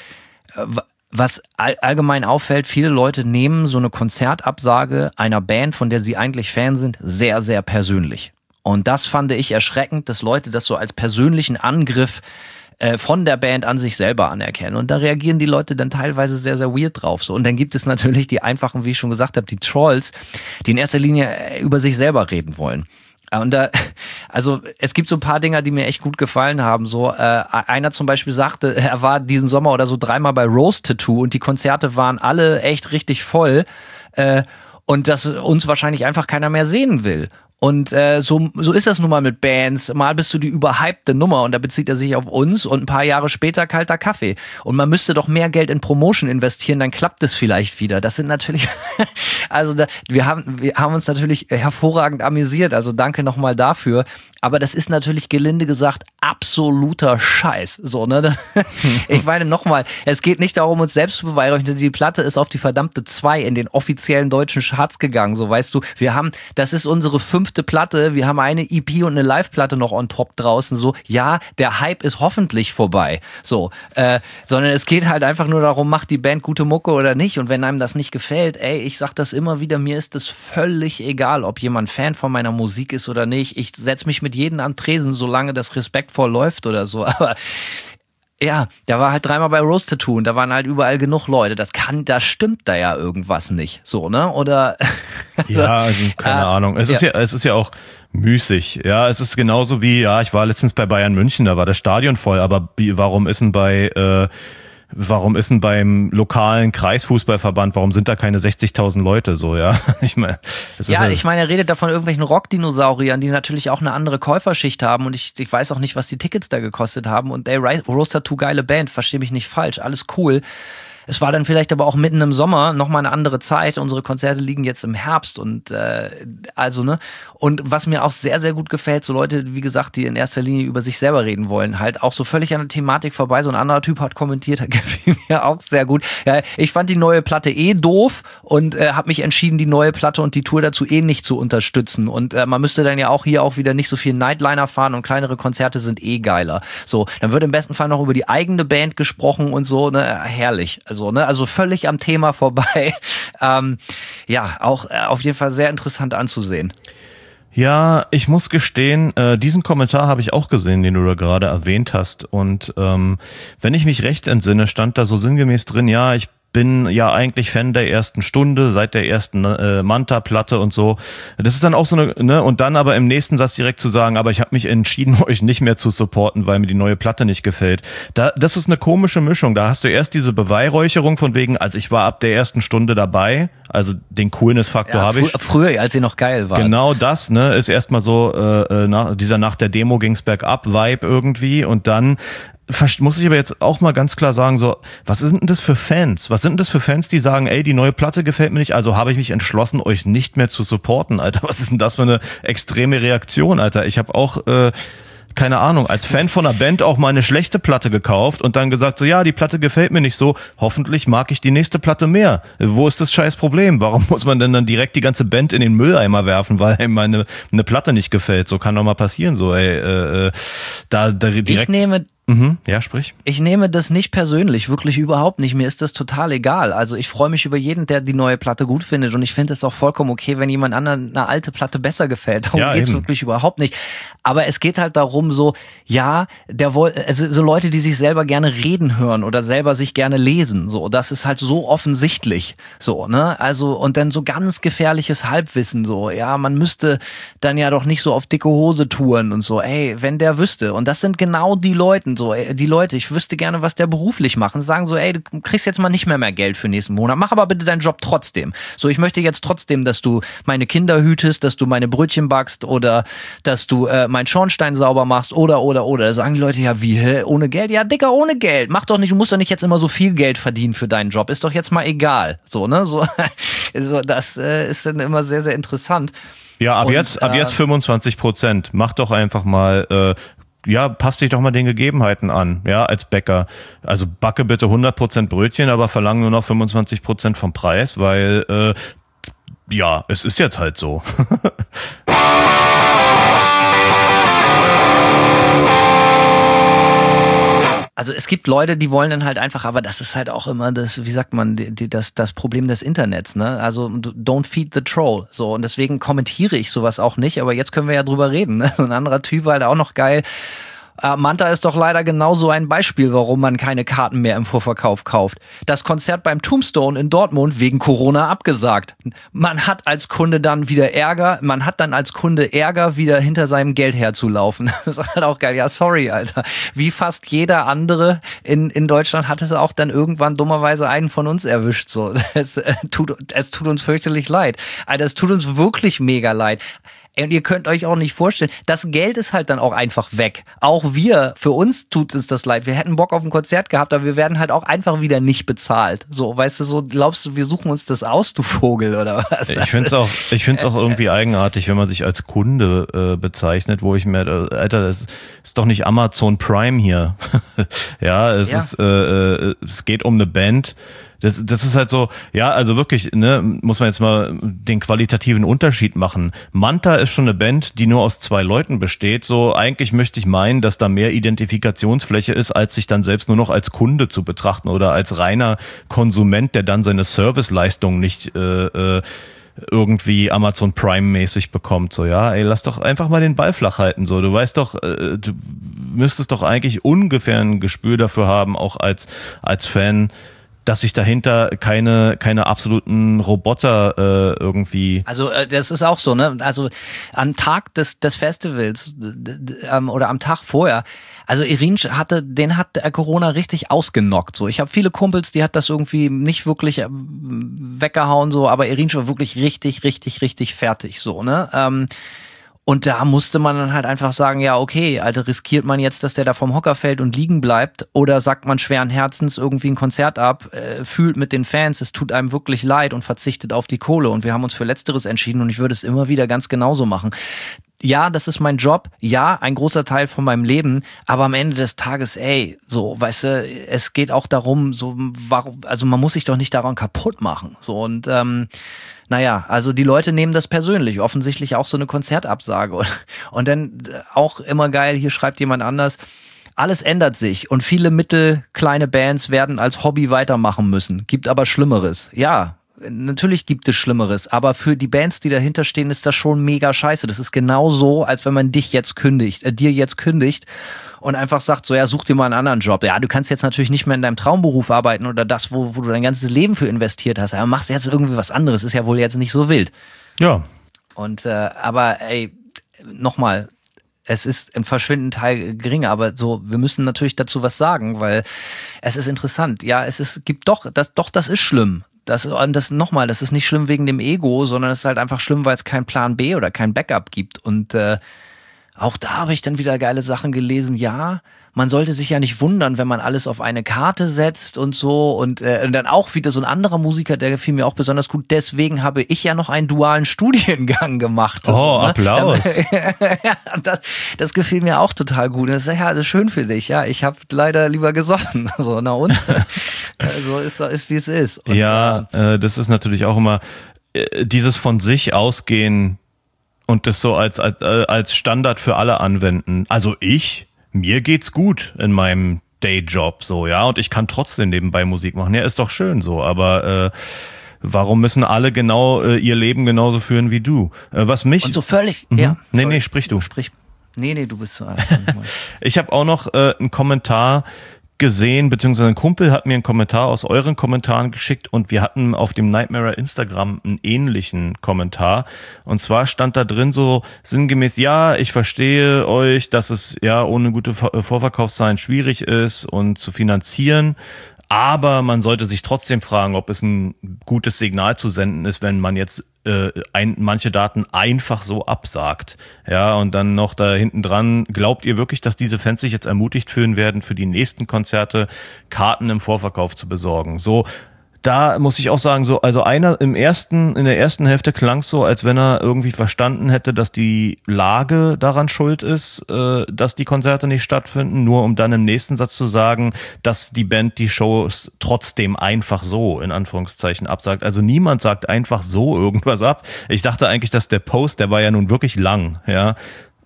was allgemein auffällt, viele Leute nehmen so eine Konzertabsage einer Band, von der sie eigentlich Fan sind, sehr, sehr persönlich. Und das fand ich erschreckend, dass Leute das so als persönlichen Angriff von der Band an sich selber anerkennen. Und da reagieren die Leute dann teilweise sehr, sehr weird drauf. So. Und dann gibt es natürlich die einfachen, wie ich schon gesagt habe, die Trolls, die in erster Linie über sich selber reden wollen. Und also es gibt so ein paar Dinger, die mir echt gut gefallen haben. So einer zum Beispiel sagte, er war diesen Sommer oder so 3-mal bei Rose Tattoo, und die Konzerte waren alle echt richtig voll, und dass uns wahrscheinlich einfach keiner mehr sehen will. Und so ist das nun mal mit Bands. Mal bist du die überhypte Nummer und da bezieht er sich auf uns und ein paar Jahre später kalter Kaffee. Und man müsste doch mehr Geld in Promotion investieren, dann klappt es vielleicht wieder. Das sind natürlich, also wir haben uns natürlich hervorragend amüsiert, also danke nochmal dafür. Aber das ist natürlich gelinde gesagt absoluter Scheiß. So, ne? Ich meine nochmal, es geht nicht darum, uns selbst zu beweihräuchern. Die Platte ist auf die verdammte 2 in den offiziellen deutschen Charts gegangen. So, weißt du, das ist unsere 5. Platte. Wir haben eine EP und eine Live-Platte noch on top draußen. So, ja, der Hype ist hoffentlich vorbei. So, sondern es geht halt einfach nur darum, macht die Band gute Mucke oder nicht. Und wenn einem das nicht gefällt, ich sag das immer wieder, mir ist es völlig egal, ob jemand Fan von meiner Musik ist oder nicht. Ich setz mich mit jedem an Tresen, solange das respektvoll läuft oder so. Aber ja, der war halt 3-mal bei Rose Tattoo und da waren halt überall genug Leute. Da stimmt da ja irgendwas nicht. So, ne? Oder? Ja, also, keine Ahnung. Es ist ja auch müßig. Ja, es ist genauso wie, ich war letztens bei Bayern München, da war das Stadion voll, aber warum ist denn beim lokalen Kreisfußballverband, warum sind da keine 60.000 Leute so, ja? Ich meine, er redet da von irgendwelchen Rockdinosauriern, die natürlich auch eine andere Käuferschicht haben und ich weiß auch nicht, was die Tickets da gekostet haben und Rose Tattoo, geile Band, versteh mich nicht falsch, alles cool. Es war dann vielleicht aber auch mitten im Sommer nochmal eine andere Zeit. Unsere Konzerte liegen jetzt im Herbst und und was mir auch sehr, sehr gut gefällt, so Leute, wie gesagt, die in erster Linie über sich selber reden wollen, halt auch so völlig an der Thematik vorbei. So ein anderer Typ hat kommentiert, hat gefiel mir auch sehr gut. Ja, ich fand die neue Platte doof und habe mich entschieden, die neue Platte und die Tour dazu nicht zu unterstützen. Und man müsste dann ja auch hier auch wieder nicht so viel Nightliner fahren und kleinere Konzerte sind geiler. So, dann wird im besten Fall noch über die eigene Band gesprochen und so, ne, herrlich. Also völlig am Thema vorbei. Auch auf jeden Fall sehr interessant anzusehen. Ja, ich muss gestehen, diesen Kommentar habe ich auch gesehen, den du da gerade erwähnt hast. Und wenn ich mich recht entsinne, stand da so sinngemäß drin, ja, ich bin ja eigentlich Fan der ersten Stunde, seit der ersten Manta-Platte und so. Das ist dann auch so eine, ne, und dann aber im nächsten Satz direkt zu sagen, aber ich habe mich entschieden, euch nicht mehr zu supporten, weil mir die neue Platte nicht gefällt. Das ist eine komische Mischung. Da hast du erst diese Beweihräucherung von wegen, also ich war ab der ersten Stunde dabei, also den Coolness-Faktor habe ich. Früher, als sie noch geil war. Genau das, ne, ist erstmal so, nach der Demo ging's bergab Vibe irgendwie und dann muss ich aber jetzt auch mal ganz klar sagen, so, was sind denn das für Fans? Was sind denn das für Fans, die sagen, die neue Platte gefällt mir nicht, also habe ich mich entschlossen, euch nicht mehr zu supporten, Alter. Was ist denn das für eine extreme Reaktion, Alter? Ich habe auch, keine Ahnung, als Fan von einer Band auch mal eine schlechte Platte gekauft und dann gesagt, so, ja, die Platte gefällt mir nicht so, hoffentlich mag ich die nächste Platte mehr. Wo ist das scheiß Problem? Warum muss man denn dann direkt die ganze Band in den Mülleimer werfen, weil einem eine Platte nicht gefällt? So kann doch mal passieren, so, da direkt... Ja, sprich. Ich nehme das nicht persönlich, wirklich überhaupt nicht. Mir ist das total egal. Also ich freue mich über jeden, der die neue Platte gut findet und ich finde es auch vollkommen okay, wenn jemand anderen eine alte Platte besser gefällt. Darum geht's wirklich überhaupt nicht. Aber es geht halt darum, so, ja, so Leute, die sich selber gerne reden hören oder selber sich gerne lesen, so, das ist halt so offensichtlich, so, ne? Also, und dann so ganz gefährliches Halbwissen, so, ja, man müsste dann ja doch nicht so auf dicke Hose touren und so, wenn der wüsste. Und das sind genau die Leute, so, die Leute, ich wüsste gerne, was der beruflich macht. Und sagen so, du kriegst jetzt mal nicht mehr Geld für nächsten Monat, mach aber bitte deinen Job trotzdem. So, ich möchte jetzt trotzdem, dass du meine Kinder hütest, dass du meine Brötchen backst oder dass du meinen Schornstein sauber machst oder. Da sagen die Leute, ja, wie, ohne Geld? Ja, Dicker, ohne Geld. Mach doch nicht, du musst doch nicht jetzt immer so viel Geld verdienen für deinen Job. Ist doch jetzt mal egal. So, ne? So, das ist dann immer sehr, sehr interessant. Ja, ab jetzt 25%. Mach doch einfach mal, passt dich doch mal den Gegebenheiten an, ja, als Bäcker. Also backe bitte 100% Brötchen, aber verlange nur noch 25% vom Preis, weil, es ist jetzt halt so. Also es gibt Leute, die wollen dann halt einfach, aber das ist halt auch immer das, wie sagt man, das Problem des Internets, ne? Also don't feed the troll. So, und deswegen kommentiere ich sowas auch nicht, aber jetzt können wir ja drüber reden, ne? Ein anderer Typ war halt auch noch geil. Manta ist doch leider genauso ein Beispiel, warum man keine Karten mehr im Vorverkauf kauft. Das Konzert beim Tombstone in Dortmund wegen Corona abgesagt. Man hat als Kunde dann Ärger, wieder hinter seinem Geld herzulaufen. Das ist halt auch geil. Ja, sorry, Alter. Wie fast jeder andere in Deutschland hat es auch dann irgendwann dummerweise einen von uns erwischt. So, es tut uns fürchterlich leid. Alter, es tut uns wirklich mega leid. Und ihr könnt euch auch nicht vorstellen, das Geld ist halt dann auch einfach weg. Auch für uns tut uns das leid. Wir hätten Bock auf ein Konzert gehabt, aber wir werden halt auch einfach wieder nicht bezahlt. So, weißt du, so glaubst du, wir suchen uns das aus, du Vogel, oder was? Ich find's auch irgendwie eigenartig, wenn man sich als Kunde bezeichnet, wo ich mir, Alter, das ist doch nicht Amazon Prime hier. Ja, es geht um eine Band. Das ist halt so, ja, also wirklich, ne, muss man jetzt mal den qualitativen Unterschied machen. Manta ist schon eine Band, die nur aus 2 Leuten besteht. So, eigentlich möchte ich meinen, dass da mehr Identifikationsfläche ist, als sich dann selbst nur noch als Kunde zu betrachten oder als reiner Konsument, der dann seine Serviceleistung nicht irgendwie Amazon Prime-mäßig bekommt. So, ja, ey, lass doch einfach mal den Ball flach halten. So, du weißt doch, du müsstest doch eigentlich ungefähr ein Gespür dafür haben, auch als Fan, dass sich dahinter keine absoluten Roboter irgendwie... Also das ist auch so, ne? Also am Tag des Festivals oder am Tag vorher, also Irinsch hat Corona richtig ausgenockt. So, ich habe viele Kumpels, die hat das irgendwie nicht wirklich weggehauen, so, aber Irinsch war wirklich richtig fertig, so, ne? Und da musste man dann halt einfach sagen, ja, okay, Alter, riskiert man jetzt, dass der da vom Hocker fällt und liegen bleibt, oder sagt man schweren Herzens irgendwie ein Konzert ab, fühlt mit den Fans, es tut einem wirklich leid und verzichtet auf die Kohle, und wir haben uns für Letzteres entschieden, und ich würde es immer wieder ganz genauso machen. Ja, das ist mein Job, ja, ein großer Teil von meinem Leben, aber am Ende des Tages, ey, so, weißt du, es geht auch darum, so, warum, also man muss sich doch nicht daran kaputt machen, so, und naja, also die Leute nehmen das persönlich, offensichtlich auch so eine Konzertabsage. Und dann auch immer geil, hier schreibt jemand anders, alles ändert sich und viele kleine Bands werden als Hobby weitermachen müssen, gibt aber Schlimmeres. Ja, natürlich gibt es Schlimmeres, aber für die Bands, die dahinter stehen, ist das schon mega scheiße. Das ist genauso, als wenn man dir jetzt kündigt und einfach sagt, so, ja, such dir mal einen anderen Job. Ja, du kannst jetzt natürlich nicht mehr in deinem Traumberuf arbeiten oder das, wo du dein ganzes Leben für investiert hast. Aber machst jetzt irgendwie was anderes. Ist ja wohl jetzt nicht so wild. Ja. Und, aber, ey, nochmal, es ist im verschwindenden Teil geringer, aber so, wir müssen natürlich dazu was sagen, weil es ist interessant. Ja, das ist schlimm. Das ist nicht schlimm wegen dem Ego, sondern es ist halt einfach schlimm, weil es keinen Plan B oder kein Backup gibt. Und, auch da habe ich dann wieder geile Sachen gelesen. Ja, man sollte sich ja nicht wundern, wenn man alles auf eine Karte setzt und so. Und dann auch wieder so ein anderer Musiker, der gefiel mir auch besonders gut. Deswegen habe ich ja noch einen dualen Studiengang gemacht. Oh, so, ne? Applaus. Ja, das gefiel mir auch total gut. Das ist schön für dich. Ja, ich habe leider lieber gesoffen. So, na und? So ist wie es ist. Und, ja, das ist natürlich auch immer dieses von sich ausgehen und das so als Standard für alle anwenden. Also mir geht's gut in meinem Dayjob, so, ja, und ich kann trotzdem nebenbei Musik machen. Ja, ist doch schön so, aber warum müssen alle genau ihr Leben genauso führen wie du? Was mich... Und so völlig, ja. Nee, sprich du. Nee, du bist so alt. Ich habe auch noch einen Kommentar gesehen, beziehungsweise ein Kumpel hat mir einen Kommentar aus euren Kommentaren geschickt und wir hatten auf dem Nightmare Instagram einen ähnlichen Kommentar, und zwar stand da drin so sinngemäß, ja, ich verstehe euch, dass es ja ohne gute Vorverkaufszahlen schwierig ist und zu finanzieren, aber man sollte sich trotzdem fragen, ob es ein gutes Signal zu senden ist, wenn man jetzt manche Daten einfach so absagt. Ja, und dann noch da hinten dran, glaubt ihr wirklich, dass diese Fans sich jetzt ermutigt fühlen werden, für die nächsten Konzerte Karten im Vorverkauf zu besorgen? So, da muss ich auch sagen, so, also in der ersten Hälfte klang es so, als wenn er irgendwie verstanden hätte, dass die Lage daran schuld ist, dass die Konzerte nicht stattfinden, nur um dann im nächsten Satz zu sagen, dass die Band die Shows trotzdem einfach so, in Anführungszeichen, absagt. Also niemand sagt einfach so irgendwas ab. Ich dachte eigentlich, dass der Post, der war ja nun wirklich lang, ja.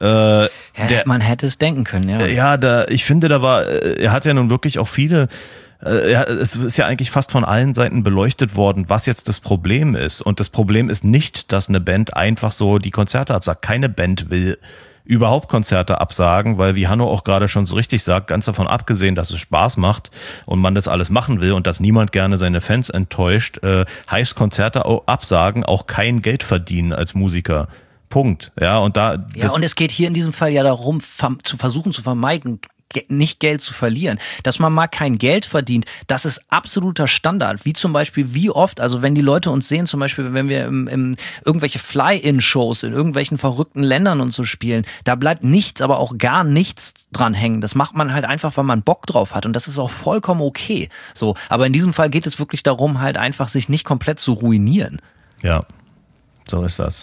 Man hätte es denken können, ja. Ja, ich finde, er hat ja nun wirklich auch viele... es ist ja eigentlich fast von allen Seiten beleuchtet worden, was jetzt das Problem ist. Und das Problem ist nicht, dass eine Band einfach so die Konzerte absagt. Keine Band will überhaupt Konzerte absagen, weil, wie Hanno auch gerade schon so richtig sagt, ganz davon abgesehen, dass es Spaß macht und man das alles machen will und dass niemand gerne seine Fans enttäuscht, heißt Konzerte absagen auch kein Geld verdienen als Musiker. Punkt. Ja, und und es geht hier in diesem Fall ja darum, zu versuchen zu vermeiden, nicht Geld zu verlieren. Dass man mal kein Geld verdient, das ist absoluter Standard. Wie zum Beispiel, wie oft, also wenn die Leute uns sehen, zum Beispiel, wenn wir im irgendwelche Fly-In-Shows in irgendwelchen verrückten Ländern und so spielen, da bleibt nichts, aber auch gar nichts dran hängen. Das macht man halt einfach, weil man Bock drauf hat und das ist auch vollkommen okay. So, aber in diesem Fall geht es wirklich darum, halt einfach sich nicht komplett zu ruinieren. Ja. So ist das.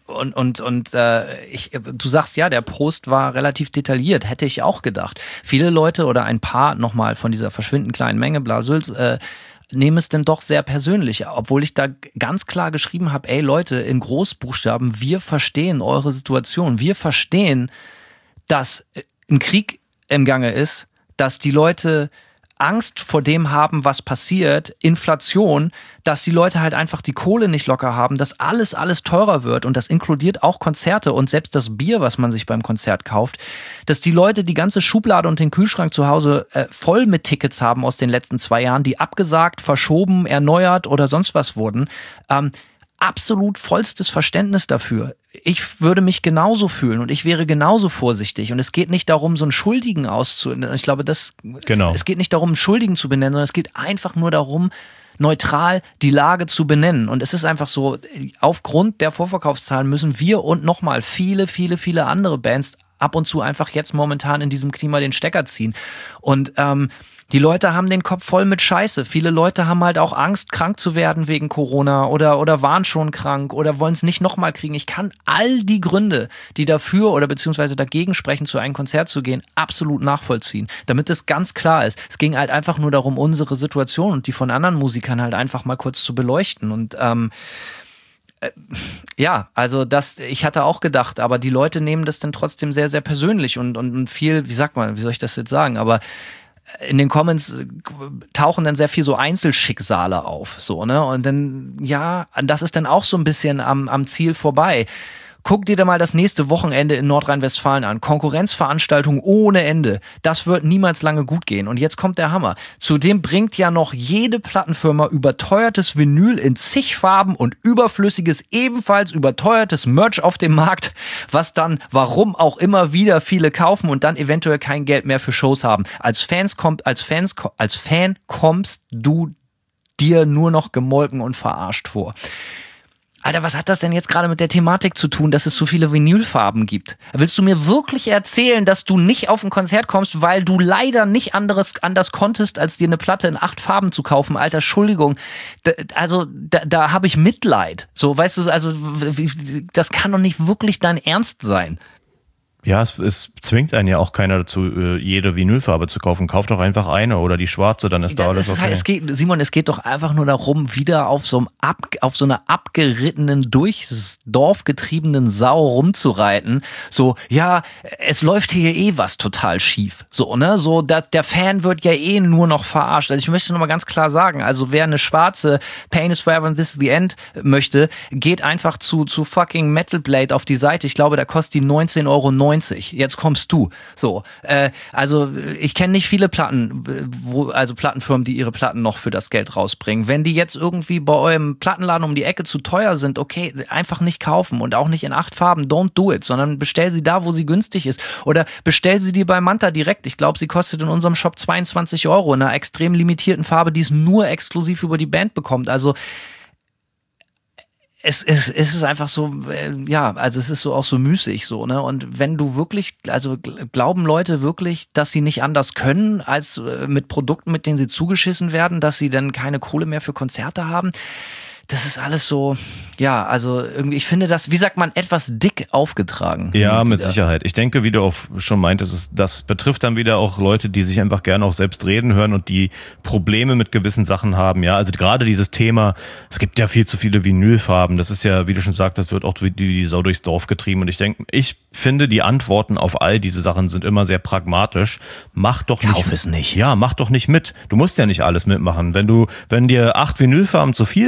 Du sagst ja, der Post war relativ detailliert, hätte ich auch gedacht. Viele Leute oder ein paar nochmal von dieser verschwindend kleinen Menge Blasülz nehmen es denn doch sehr persönlich, obwohl ich da ganz klar geschrieben habe, ey Leute, in Großbuchstaben, wir verstehen eure Situation, wir verstehen, dass ein Krieg im Gange ist, dass die Leute Angst vor dem haben, was passiert, Inflation, dass die Leute halt einfach die Kohle nicht locker haben, dass alles teurer wird und das inkludiert auch Konzerte und selbst das Bier, was man sich beim Konzert kauft, dass die Leute die ganze Schublade und den Kühlschrank zu Hause voll mit Tickets haben aus den letzten 2 Jahren, die abgesagt, verschoben, erneuert oder sonst was wurden. Absolut vollstes Verständnis dafür. Ich würde mich genauso fühlen und ich wäre genauso vorsichtig. Und es geht nicht darum, so einen Schuldigen ich glaube, es geht nicht darum, einen Schuldigen zu benennen, sondern es geht einfach nur darum, neutral die Lage zu benennen. Und es ist einfach so, aufgrund der Vorverkaufszahlen müssen wir und nochmal viele andere Bands ab und zu einfach jetzt momentan in diesem Klima den Stecker ziehen. Und die Leute haben den Kopf voll mit Scheiße. Viele Leute haben halt auch Angst, krank zu werden wegen Corona oder waren schon krank oder wollen es nicht nochmal kriegen. Ich kann all die Gründe, die dafür oder beziehungsweise dagegen sprechen, zu einem Konzert zu gehen, absolut nachvollziehen. Damit es ganz klar ist. Es ging halt einfach nur darum, unsere Situation und die von anderen Musikern halt einfach mal kurz zu beleuchten. Und ja, also ich hatte auch gedacht, aber die Leute nehmen das dann trotzdem sehr, sehr persönlich und viel, wie soll ich das jetzt sagen, aber in den Comments tauchen dann sehr viel so Einzelschicksale auf, so, ne? Und dann, ja, das ist dann auch so ein bisschen am Ziel vorbei. Guck dir da mal das nächste Wochenende in Nordrhein-Westfalen an. Konkurrenzveranstaltung ohne Ende. Das wird niemals lange gut gehen. Und jetzt kommt der Hammer. Zudem bringt ja noch jede Plattenfirma überteuertes Vinyl in zig Farben und überflüssiges, ebenfalls überteuertes Merch auf den Markt, was dann, warum auch immer, wieder viele kaufen und dann eventuell kein Geld mehr für Shows haben. Als Fan kommst du dir nur noch gemolken und verarscht vor. Alter, was hat das denn jetzt gerade mit der Thematik zu tun, dass es so viele Vinylfarben gibt? Willst du mir wirklich erzählen, dass du nicht auf ein Konzert kommst, weil du leider nicht anders konntest, als dir eine Platte in 8 Farben zu kaufen? Alter, Entschuldigung. Da habe ich Mitleid. So, weißt du, also das kann doch nicht wirklich dein Ernst sein. Ja, es zwingt einen ja auch keiner dazu, jede Vinylfarbe zu kaufen. Kauf doch einfach eine oder die schwarze, dann ist da alles okay. Es geht doch einfach nur darum, wieder auf so einer abgerittenen, durchs Dorf getriebenen Sau rumzureiten. So, ja, es läuft hier was total schief. So, ne? So, der Fan wird ja nur noch verarscht. Also ich möchte nochmal ganz klar sagen, also wer eine schwarze Pain is Forever and This is the End möchte, geht einfach zu fucking Metal Blade auf die Seite. Ich glaube, da kostet die 19,90 €. Jetzt kommst du. So, also ich kenne nicht viele Plattenfirmen, die ihre Platten noch für das Geld rausbringen. Wenn die jetzt irgendwie bei eurem Plattenladen um die Ecke zu teuer sind, okay, einfach nicht kaufen und auch nicht in 8 Farben, don't do it, sondern bestell sie da, wo sie günstig ist. Oder bestell sie dir bei Manta direkt. Ich glaube, sie kostet in unserem Shop 22 € in einer extrem limitierten Farbe, die es nur exklusiv über die Band bekommt. Also es ist einfach so, ja, also es ist so auch so müßig so, ne? Und wenn du wirklich, also glauben Leute wirklich, dass sie nicht anders können, als mit Produkten, mit denen sie zugeschissen werden, dass sie dann keine Kohle mehr für Konzerte haben? Das ist alles so, ja, also irgendwie, ich finde das, wie sagt man, etwas dick aufgetragen. Ja, mit Sicherheit. Ich denke, wie du auch schon meintest, das betrifft dann wieder auch Leute, die sich einfach gerne auch selbst reden hören und die Probleme mit gewissen Sachen haben. Ja, also gerade dieses Thema, es gibt ja viel zu viele Vinylfarben. Das ist ja, wie du schon sagtest, wird auch die Sau durchs Dorf getrieben. Und ich finde, die Antworten auf all diese Sachen sind immer sehr pragmatisch. Kauf es nicht. Ja, mach doch nicht mit. Du musst ja nicht alles mitmachen. Wenn dir 8 Vinylfarben zu viel sind und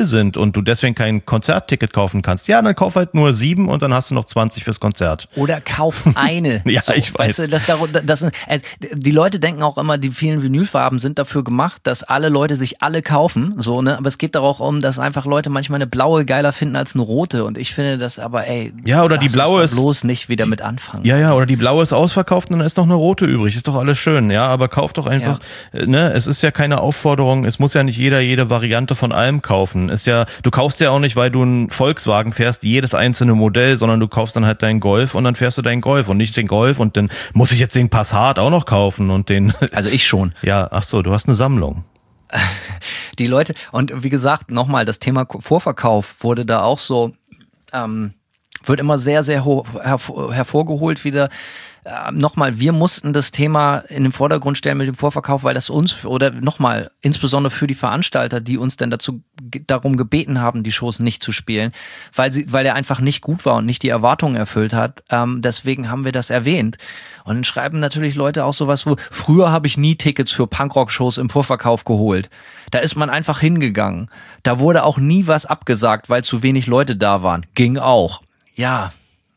und du deswegen kein Konzertticket kaufen kannst, ja, dann kauf halt nur 7 und dann hast du noch 20 fürs Konzert. Oder kauf eine. Ja, so, ich weiß. Weißt du, die Leute denken auch immer, die vielen Vinylfarben sind dafür gemacht, dass alle Leute sich alle kaufen, so, ne? Aber es geht darauf um, dass einfach Leute manchmal eine blaue geiler finden als eine rote und ich finde das aber, ja, oder die blaue ist bloß nicht wieder mit anfangen. Ja, oder die blaue ist ausverkauft und dann ist noch eine rote übrig. Ist doch alles schön, ja, aber kauf doch einfach, ne, es ist ja keine Aufforderung, es muss ja nicht jeder jede Variante von allem kaufen. Ist ja, du kaufst ja auch nicht, weil du einen Volkswagen fährst, jedes einzelne Modell, sondern du kaufst dann halt deinen Golf und dann fährst du deinen Golf und nicht den Golf und dann muss ich jetzt den Passat auch noch kaufen und den. Also ich schon. Ja, ach so, du hast eine Sammlung. Die Leute, und wie gesagt, nochmal, das Thema Vorverkauf wurde da auch so, wird immer sehr, sehr hervorgeholt wieder. Nochmal, wir mussten das Thema in den Vordergrund stellen mit dem Vorverkauf, weil das uns, oder nochmal, insbesondere für die Veranstalter, die uns dann darum gebeten haben, die Shows nicht zu spielen, weil er einfach nicht gut war und nicht die Erwartungen erfüllt hat. Deswegen haben wir das erwähnt. Und dann schreiben natürlich Leute auch sowas, wo früher habe ich nie Tickets für Punkrock-Shows im Vorverkauf geholt. Da ist man einfach hingegangen. Da wurde auch nie was abgesagt, weil zu wenig Leute da waren. Ging auch. Ja.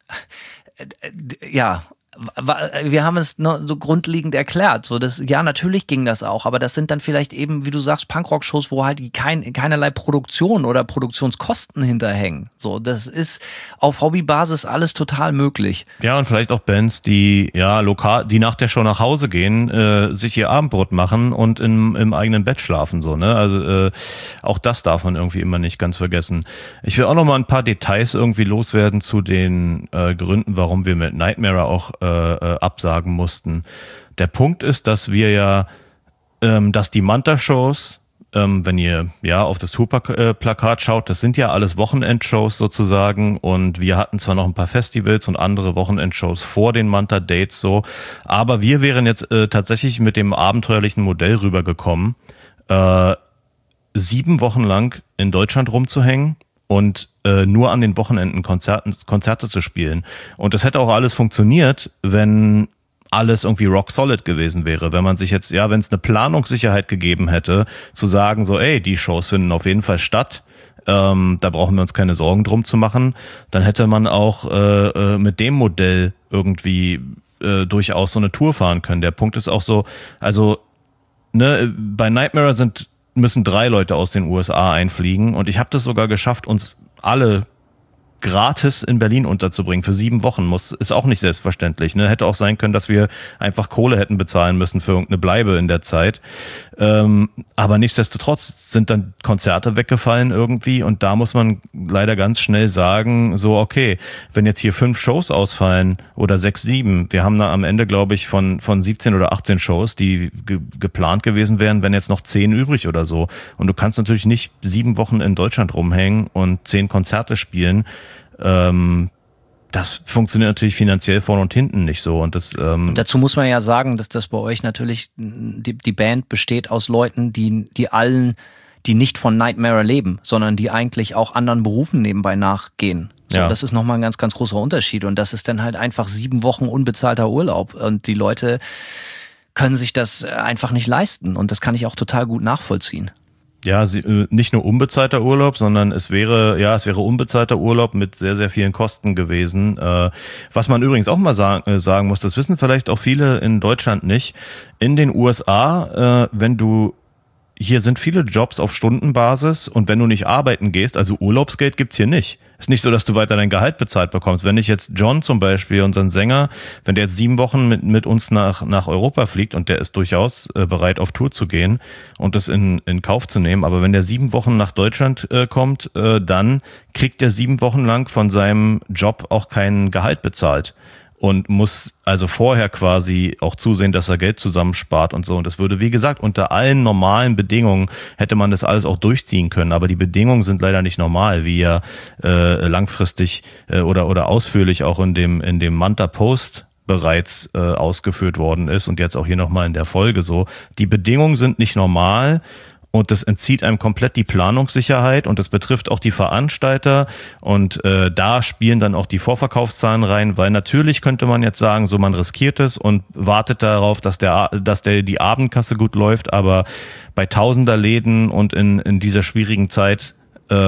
Wir haben es nur so grundlegend erklärt. So, ja, natürlich ging das auch, aber das sind dann vielleicht eben, wie du sagst, Punkrock-Shows, wo halt keinerlei Produktion oder Produktionskosten hinterhängen. So, das ist auf Hobbybasis alles total möglich. Ja, und vielleicht auch Bands, die lokal, die nach der Show nach Hause gehen, sich ihr Abendbrot machen und im eigenen Bett schlafen, so, ne? Also auch das darf man irgendwie immer nicht ganz vergessen. Ich will auch noch mal ein paar Details irgendwie loswerden zu den Gründen, warum wir mit Nightmare auch absagen mussten. Der Punkt ist, dass wir dass die Manta-Shows, wenn ihr auf das Super-Plakat schaut, das sind ja alles Wochenendshows sozusagen und wir hatten zwar noch ein paar Festivals und andere Wochenendshows vor den Manta-Dates so, aber wir wären jetzt tatsächlich mit dem abenteuerlichen Modell rübergekommen, 7 Wochen lang in Deutschland rumzuhängen und nur an den Wochenenden Konzerte zu spielen. Und das hätte auch alles funktioniert, wenn alles irgendwie rock solid gewesen wäre. Wenn man sich jetzt, wenn es eine Planungssicherheit gegeben hätte, zu sagen so, die Shows finden auf jeden Fall statt, da brauchen wir uns keine Sorgen drum zu machen, dann hätte man auch mit dem Modell irgendwie durchaus so eine Tour fahren können. Der Punkt ist auch so, also bei Nightmare müssen 3 Leute aus den USA einfliegen und ich habe das sogar geschafft, uns alle gratis in Berlin unterzubringen für 7 Wochen. Ist auch nicht selbstverständlich. Ne? Hätte auch sein können, dass wir einfach Kohle hätten bezahlen müssen für irgendeine Bleibe in der Zeit. Aber nichtsdestotrotz sind dann Konzerte weggefallen irgendwie und da muss man leider ganz schnell sagen, so okay, wenn jetzt hier 5 Shows ausfallen oder 6, 7, wir haben da am Ende, glaube ich, von 17 oder 18 Shows, die geplant gewesen wären, wenn jetzt noch 10 übrig oder so. Und du kannst natürlich nicht 7 Wochen in Deutschland rumhängen und 10 Konzerte spielen. Das funktioniert natürlich finanziell vorne und hinten nicht so. Und und dazu muss man ja sagen, dass das bei euch natürlich, die Band besteht aus Leuten, die nicht von Nightmare leben, sondern die eigentlich auch anderen Berufen nebenbei nachgehen. So, das ist nochmal ein ganz, ganz großer Unterschied. Und das ist dann halt einfach 7 Wochen unbezahlter Urlaub. Und die Leute können sich das einfach nicht leisten. Und das kann ich auch total gut nachvollziehen. Ja, nicht nur unbezahlter Urlaub, sondern es wäre unbezahlter Urlaub mit sehr, sehr vielen Kosten gewesen. Was man übrigens auch mal sagen muss, das wissen vielleicht auch viele in Deutschland nicht. In den USA, hier sind viele Jobs auf Stundenbasis und wenn du nicht arbeiten gehst, also Urlaubsgeld gibt's hier nicht. Ist nicht so, dass du weiter dein Gehalt bezahlt bekommst. Wenn ich jetzt John zum Beispiel, unseren Sänger, wenn der jetzt 7 Wochen mit uns nach Europa fliegt und der ist durchaus bereit auf Tour zu gehen und das in Kauf zu nehmen, aber wenn der 7 Wochen nach Deutschland kommt, dann kriegt der 7 Wochen lang von seinem Job auch kein Gehalt bezahlt. Und muss also vorher quasi auch zusehen, dass er Geld zusammenspart und so. Und das würde, wie gesagt, unter allen normalen Bedingungen hätte man das alles auch durchziehen können. Aber die Bedingungen sind leider nicht normal, wie ja langfristig oder ausführlich auch in dem Manta Post bereits ausgeführt worden ist und jetzt auch hier nochmal in der Folge so. Die Bedingungen sind nicht normal. Und das entzieht einem komplett die Planungssicherheit und das betrifft auch die Veranstalter und da spielen dann auch die Vorverkaufszahlen rein, weil natürlich könnte man jetzt sagen, so man riskiert es und wartet darauf, dass die Abendkasse gut läuft, aber bei Tausender Läden und in dieser schwierigen Zeit kann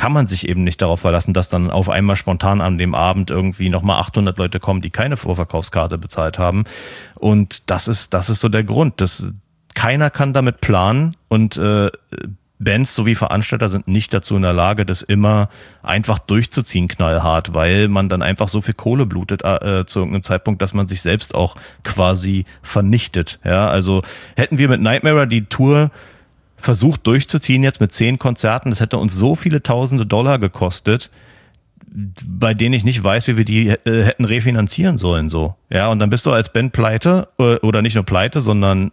kann man sich eben nicht darauf verlassen, dass dann auf einmal spontan an dem Abend irgendwie nochmal 800 Leute kommen, die keine Vorverkaufskarte bezahlt haben. Und das ist so der Grund. Keiner kann damit planen und Bands sowie Veranstalter sind nicht dazu in der Lage, das immer einfach durchzuziehen, knallhart, weil man dann einfach so viel Kohle blutet zu irgendeinem Zeitpunkt, dass man sich selbst auch quasi vernichtet. Ja, also hätten wir mit Nightmare die Tour versucht durchzuziehen jetzt mit 10 Konzerten, das hätte uns so viele tausende $, gekostet, bei denen ich nicht weiß, wie wir die hätten refinanzieren sollen, so. Ja, und dann bist du als Band pleite, oder nicht nur pleite, sondern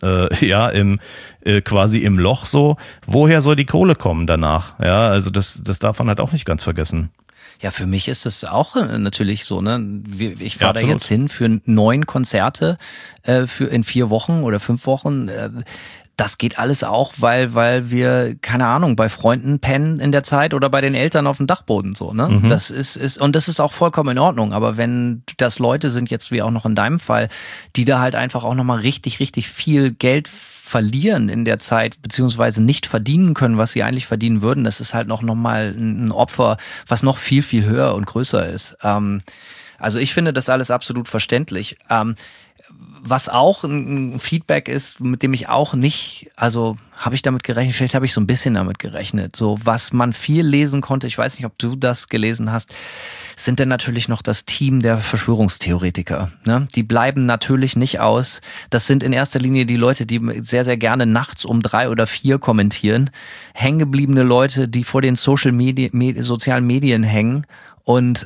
quasi im Loch so. Woher soll die Kohle kommen danach? Ja, also das darf man halt auch nicht ganz vergessen. Ja, für mich ist es auch natürlich so, ne? Ich fahre da jetzt hin für 9 Konzerte in 4 Wochen oder 5 Wochen. Das geht alles auch, weil wir, keine Ahnung, bei Freunden pennen in der Zeit oder bei den Eltern auf dem Dachboden so, ne? Mhm. Das ist auch vollkommen in Ordnung. Aber wenn das Leute sind, jetzt wie auch noch in deinem Fall, die da halt einfach auch nochmal richtig, richtig viel Geld verlieren in der Zeit, beziehungsweise nicht verdienen können, was sie eigentlich verdienen würden, das ist halt nochmal ein Opfer, was noch viel, viel höher und größer ist. Also ich finde das alles absolut verständlich. Was auch ein Feedback ist, mit dem ich auch nicht, also habe ich damit gerechnet, vielleicht habe ich so ein bisschen damit gerechnet, so was man viel lesen konnte, ich weiß nicht, ob du das gelesen hast, sind denn natürlich noch das Team der Verschwörungstheoretiker. Ne? Die bleiben natürlich nicht aus. Das sind in erster Linie die Leute, die sehr, sehr gerne nachts um 3 oder 4 kommentieren. Hängengebliebene Leute, die vor den sozialen Medien hängen und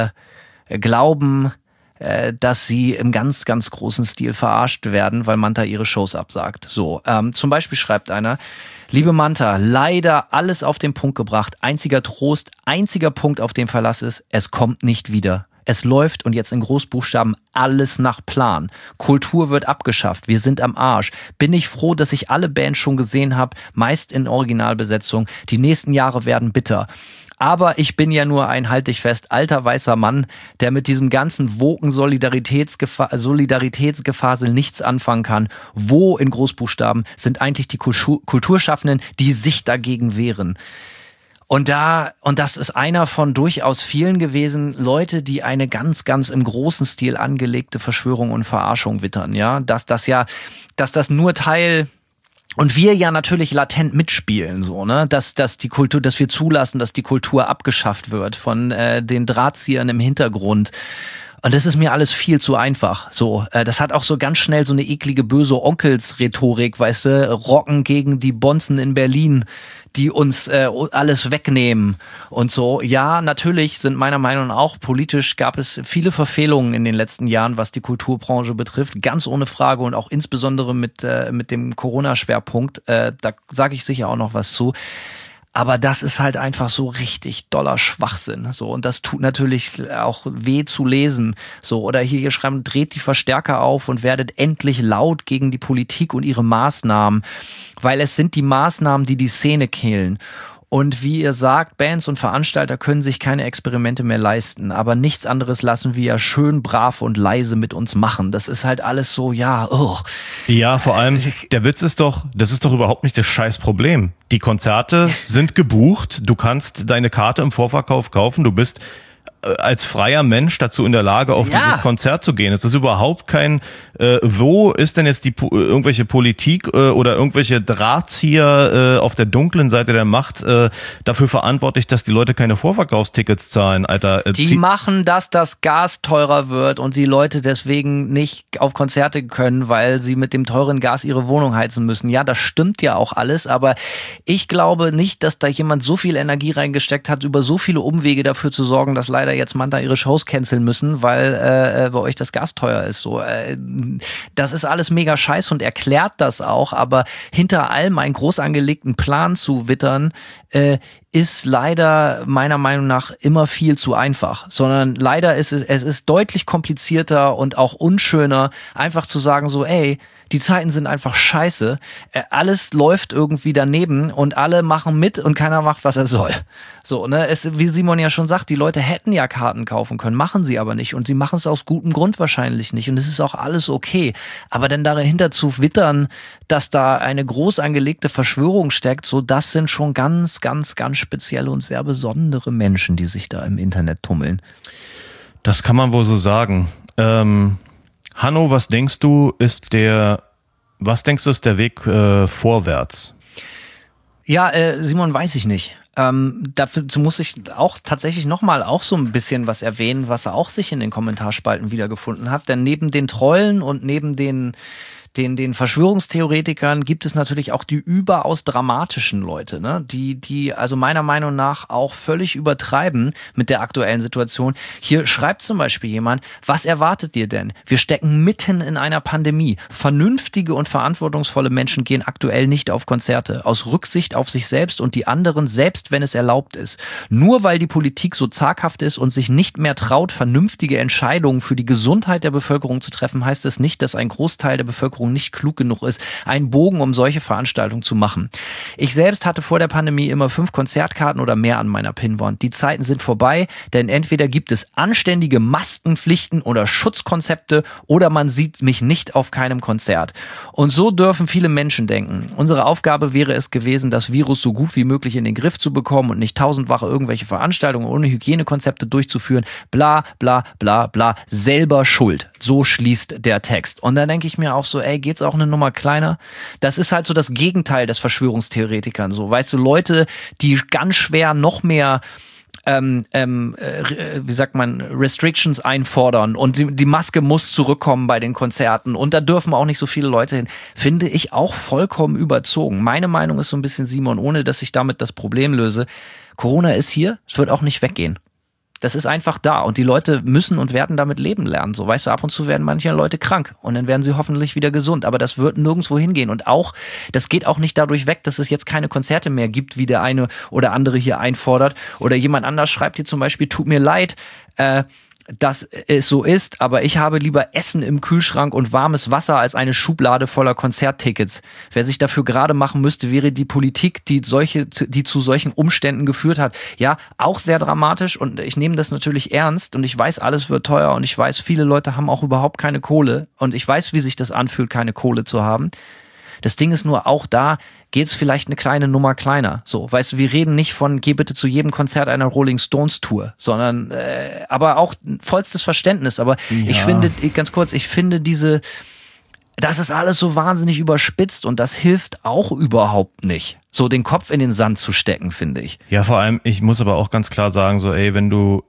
glauben, dass sie im ganz, ganz großen Stil verarscht werden, weil Manta ihre Shows absagt. So, zum Beispiel schreibt einer: Liebe Manta, leider alles auf den Punkt gebracht. Einziger Trost, einziger Punkt, auf den Verlass ist, es kommt nicht wieder. Es läuft, und jetzt in Großbuchstaben, alles nach Plan. Kultur wird abgeschafft, wir sind am Arsch. Bin ich froh, dass ich alle Bands schon gesehen habe, meist in Originalbesetzung. Die nächsten Jahre werden bitter. Aber ich bin ja nur ein, halt dich fest, alter weißer Mann, der mit diesem ganzen woken Solidaritätsgefasel nichts anfangen kann. Wo in Großbuchstaben sind eigentlich die Kulturschaffenden, die sich dagegen wehren? Und das ist einer von durchaus vielen gewesen, Leute, die eine ganz, ganz im großen Stil angelegte Verschwörung und Verarschung wittern, ja, dass das nur Teil. Und wir ja natürlich latent mitspielen, so, ne, dass die Kultur, dass wir zulassen, dass die Kultur abgeschafft wird von den Drahtziehern im Hintergrund. Und das ist mir alles viel zu einfach. So, das hat auch so ganz schnell so eine eklige böse Onkels-Rhetorik, weißt du, Rocken gegen die Bonzen in Berlin, die uns alles wegnehmen und so. Ja, natürlich sind meiner Meinung nach auch politisch gab es viele Verfehlungen in den letzten Jahren, was die Kulturbranche betrifft, ganz ohne Frage, und auch insbesondere mit dem Corona-Schwerpunkt. Da sage ich sicher auch noch was zu. Aber das ist halt einfach so richtig doller Schwachsinn. So, und das tut natürlich auch weh zu lesen. So, oder hier schreiben, dreht die Verstärker auf und werdet endlich laut gegen die Politik und ihre Maßnahmen. Weil es sind die Maßnahmen, die die Szene killen. Und wie ihr sagt, Bands und Veranstalter können sich keine Experimente mehr leisten. Aber nichts anderes lassen wir ja schön brav und leise mit uns machen. Das ist halt alles so, ja, oh. Ja, vor allem, der Witz ist doch, das ist doch überhaupt nicht das Scheißproblem. Die Konzerte sind gebucht, du kannst deine Karte im Vorverkauf kaufen, du bist als freier Mensch dazu in der Lage, auf dieses Konzert zu gehen. Es ist überhaupt kein, wo ist denn jetzt die irgendwelche Politik oder irgendwelche Drahtzieher auf der dunklen Seite der Macht dafür verantwortlich, dass die Leute keine Vorverkaufstickets zahlen, Alter. Die machen, dass das Gas teurer wird und die Leute deswegen nicht auf Konzerte können, weil sie mit dem teuren Gas ihre Wohnung heizen müssen. Ja, das stimmt ja auch alles, aber ich glaube nicht, dass da jemand so viel Energie reingesteckt hat, über so viele Umwege dafür zu sorgen, dass leider jetzt Manta ihre Shows canceln müssen, weil bei euch das Gas teuer ist. So, das ist alles mega scheiße und erklärt das auch, aber hinter allem einen groß angelegten Plan zu wittern, ist leider meiner Meinung nach immer viel zu einfach, sondern leider ist es ist deutlich komplizierter und auch unschöner, einfach zu sagen so, ey, die Zeiten sind einfach scheiße, alles läuft irgendwie daneben und alle machen mit und keiner macht, was er soll. So, ne, wie Simon ja schon sagt, die Leute hätten ja Karten kaufen können, machen sie aber nicht und sie machen es aus gutem Grund wahrscheinlich nicht und es ist auch alles okay. Aber dann dahinter zu wittern, dass da eine groß angelegte Verschwörung steckt, so das sind schon ganz, ganz, ganz spezielle und sehr besondere Menschen, die sich da im Internet tummeln. Das kann man wohl so sagen. Hanno, was denkst du ist der Weg vorwärts? Ja, Simon, weiß ich nicht. Dafür muss ich auch tatsächlich nochmal auch so ein bisschen was erwähnen, was er auch sich in den Kommentarspalten wiedergefunden hat. Denn neben den Trollen und neben den Verschwörungstheoretikern gibt es natürlich auch die überaus dramatischen Leute, ne? Die also meiner Meinung nach auch völlig übertreiben mit der aktuellen Situation. Hier schreibt zum Beispiel jemand: Was erwartet ihr denn? Wir stecken mitten in einer Pandemie. Vernünftige und verantwortungsvolle Menschen gehen aktuell nicht auf Konzerte, aus Rücksicht auf sich selbst und die anderen, selbst wenn es erlaubt ist. Nur weil die Politik so zaghaft ist und sich nicht mehr traut, vernünftige Entscheidungen für die Gesundheit der Bevölkerung zu treffen, heißt es nicht, dass ein Großteil der Bevölkerung nicht klug genug ist, einen Bogen um solche Veranstaltungen zu machen. Ich selbst hatte vor der Pandemie immer 5 Konzertkarten oder mehr an meiner Pinnwand. Die Zeiten sind vorbei, denn entweder gibt es anständige Maskenpflichten oder Schutzkonzepte oder man sieht mich nicht auf keinem Konzert. Und so dürfen viele Menschen denken. Unsere Aufgabe wäre es gewesen, das Virus so gut wie möglich in den Griff zu bekommen und nicht tausendfache irgendwelche Veranstaltungen ohne Hygienekonzepte durchzuführen. Bla, bla, bla, bla. Selber schuld. So schließt der Text. Und dann denke ich mir auch so, geht's auch eine Nummer kleiner? Das ist halt so das Gegenteil des Verschwörungstheoretikern. So, weißt du, Leute, die ganz schwer noch mehr wie sagt man, Restrictions einfordern und die Maske muss zurückkommen bei den Konzerten und da dürfen auch nicht so viele Leute hin, finde ich auch vollkommen überzogen. Meine Meinung ist so ein bisschen, Simon, ohne dass ich damit das Problem löse, Corona ist hier, es wird auch nicht weggehen. Das ist einfach da und die Leute müssen und werden damit leben lernen. So, weißt du, ab und zu werden manche Leute krank und dann werden sie hoffentlich wieder gesund. Aber das wird nirgendwo hingehen und auch, das geht auch nicht dadurch weg, dass es jetzt keine Konzerte mehr gibt, wie der eine oder andere hier einfordert. Oder jemand anders schreibt hier zum Beispiel: Tut mir leid, dass es so ist, aber ich habe lieber Essen im Kühlschrank und warmes Wasser als eine Schublade voller Konzerttickets. Wer sich dafür gerade machen müsste, wäre die Politik, die zu solchen Umständen geführt hat. Ja, auch sehr dramatisch und ich nehme das natürlich ernst und ich weiß, alles wird teuer und ich weiß, viele Leute haben auch überhaupt keine Kohle und ich weiß, wie sich das anfühlt, keine Kohle zu haben. Das Ding ist nur, auch da geht's vielleicht eine kleine Nummer kleiner. So, weißt du, wir reden nicht von geh bitte zu jedem Konzert einer Rolling Stones Tour, sondern aber auch vollstes Verständnis. Aber ja. Ich finde, ganz kurz, das ist alles so wahnsinnig überspitzt und das hilft auch überhaupt nicht, so den Kopf in den Sand zu stecken, finde ich. Ja, vor allem, ich muss aber auch ganz klar sagen, so, wenn du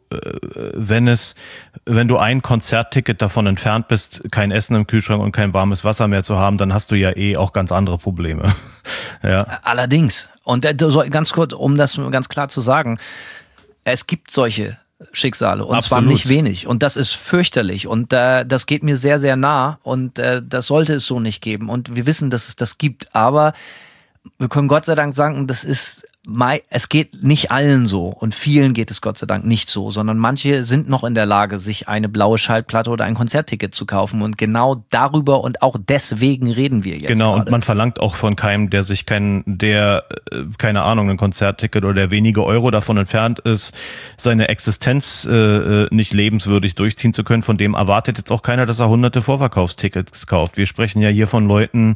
ein Konzertticket davon entfernt bist, kein Essen im Kühlschrank und kein warmes Wasser mehr zu haben, dann hast du ja auch ganz andere Probleme. Ja. Allerdings. Und ganz kurz, um das ganz klar zu sagen, es gibt solche Schicksale und Absolut. Zwar nicht wenig und das ist fürchterlich und das geht mir sehr, sehr nah und das sollte es so nicht geben und wir wissen, dass es das gibt, aber wir können Gott sei Dank sagen, es geht nicht allen so und vielen geht es Gott sei Dank nicht so, sondern manche sind noch in der Lage, sich eine blaue Schallplatte oder ein Konzertticket zu kaufen und genau darüber und auch deswegen reden wir jetzt. Genau, gerade. Und man verlangt auch von keinem, der keine Ahnung, ein Konzertticket oder der wenige Euro davon entfernt ist, seine Existenz nicht lebenswürdig durchziehen zu können, von dem erwartet jetzt auch keiner, dass er hunderte Vorverkaufstickets kauft. Wir sprechen ja hier von Leuten,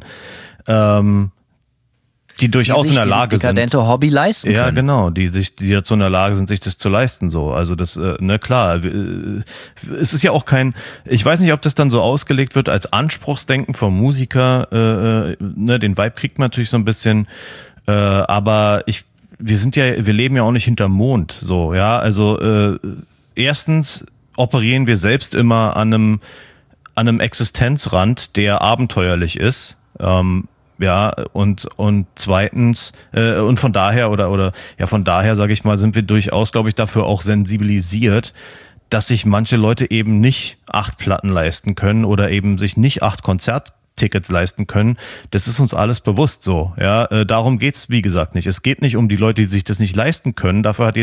die durchaus in der Lage sind. Dekadente Hobby leisten können. Ja, genau, die dazu in der Lage sind, sich das zu leisten, so. Also das, klar, es ist ja auch ich weiß nicht, ob das dann so ausgelegt wird als Anspruchsdenken vom Musiker, den Vibe kriegt man natürlich so ein bisschen, aber wir leben ja auch nicht hinterm Mond, so, ja, also, erstens operieren wir selbst immer an einem Existenzrand, der abenteuerlich ist, ja, und zweitens, und von daher von daher, sage ich mal, sind wir durchaus, glaube ich, dafür auch sensibilisiert, dass sich manche Leute eben nicht 8 Platten leisten können oder eben sich nicht 8 Konzerttickets leisten können. Das ist uns alles bewusst so, ja. Darum geht's, wie gesagt, nicht. Es geht nicht um die Leute, die sich das nicht leisten können. Dafür hat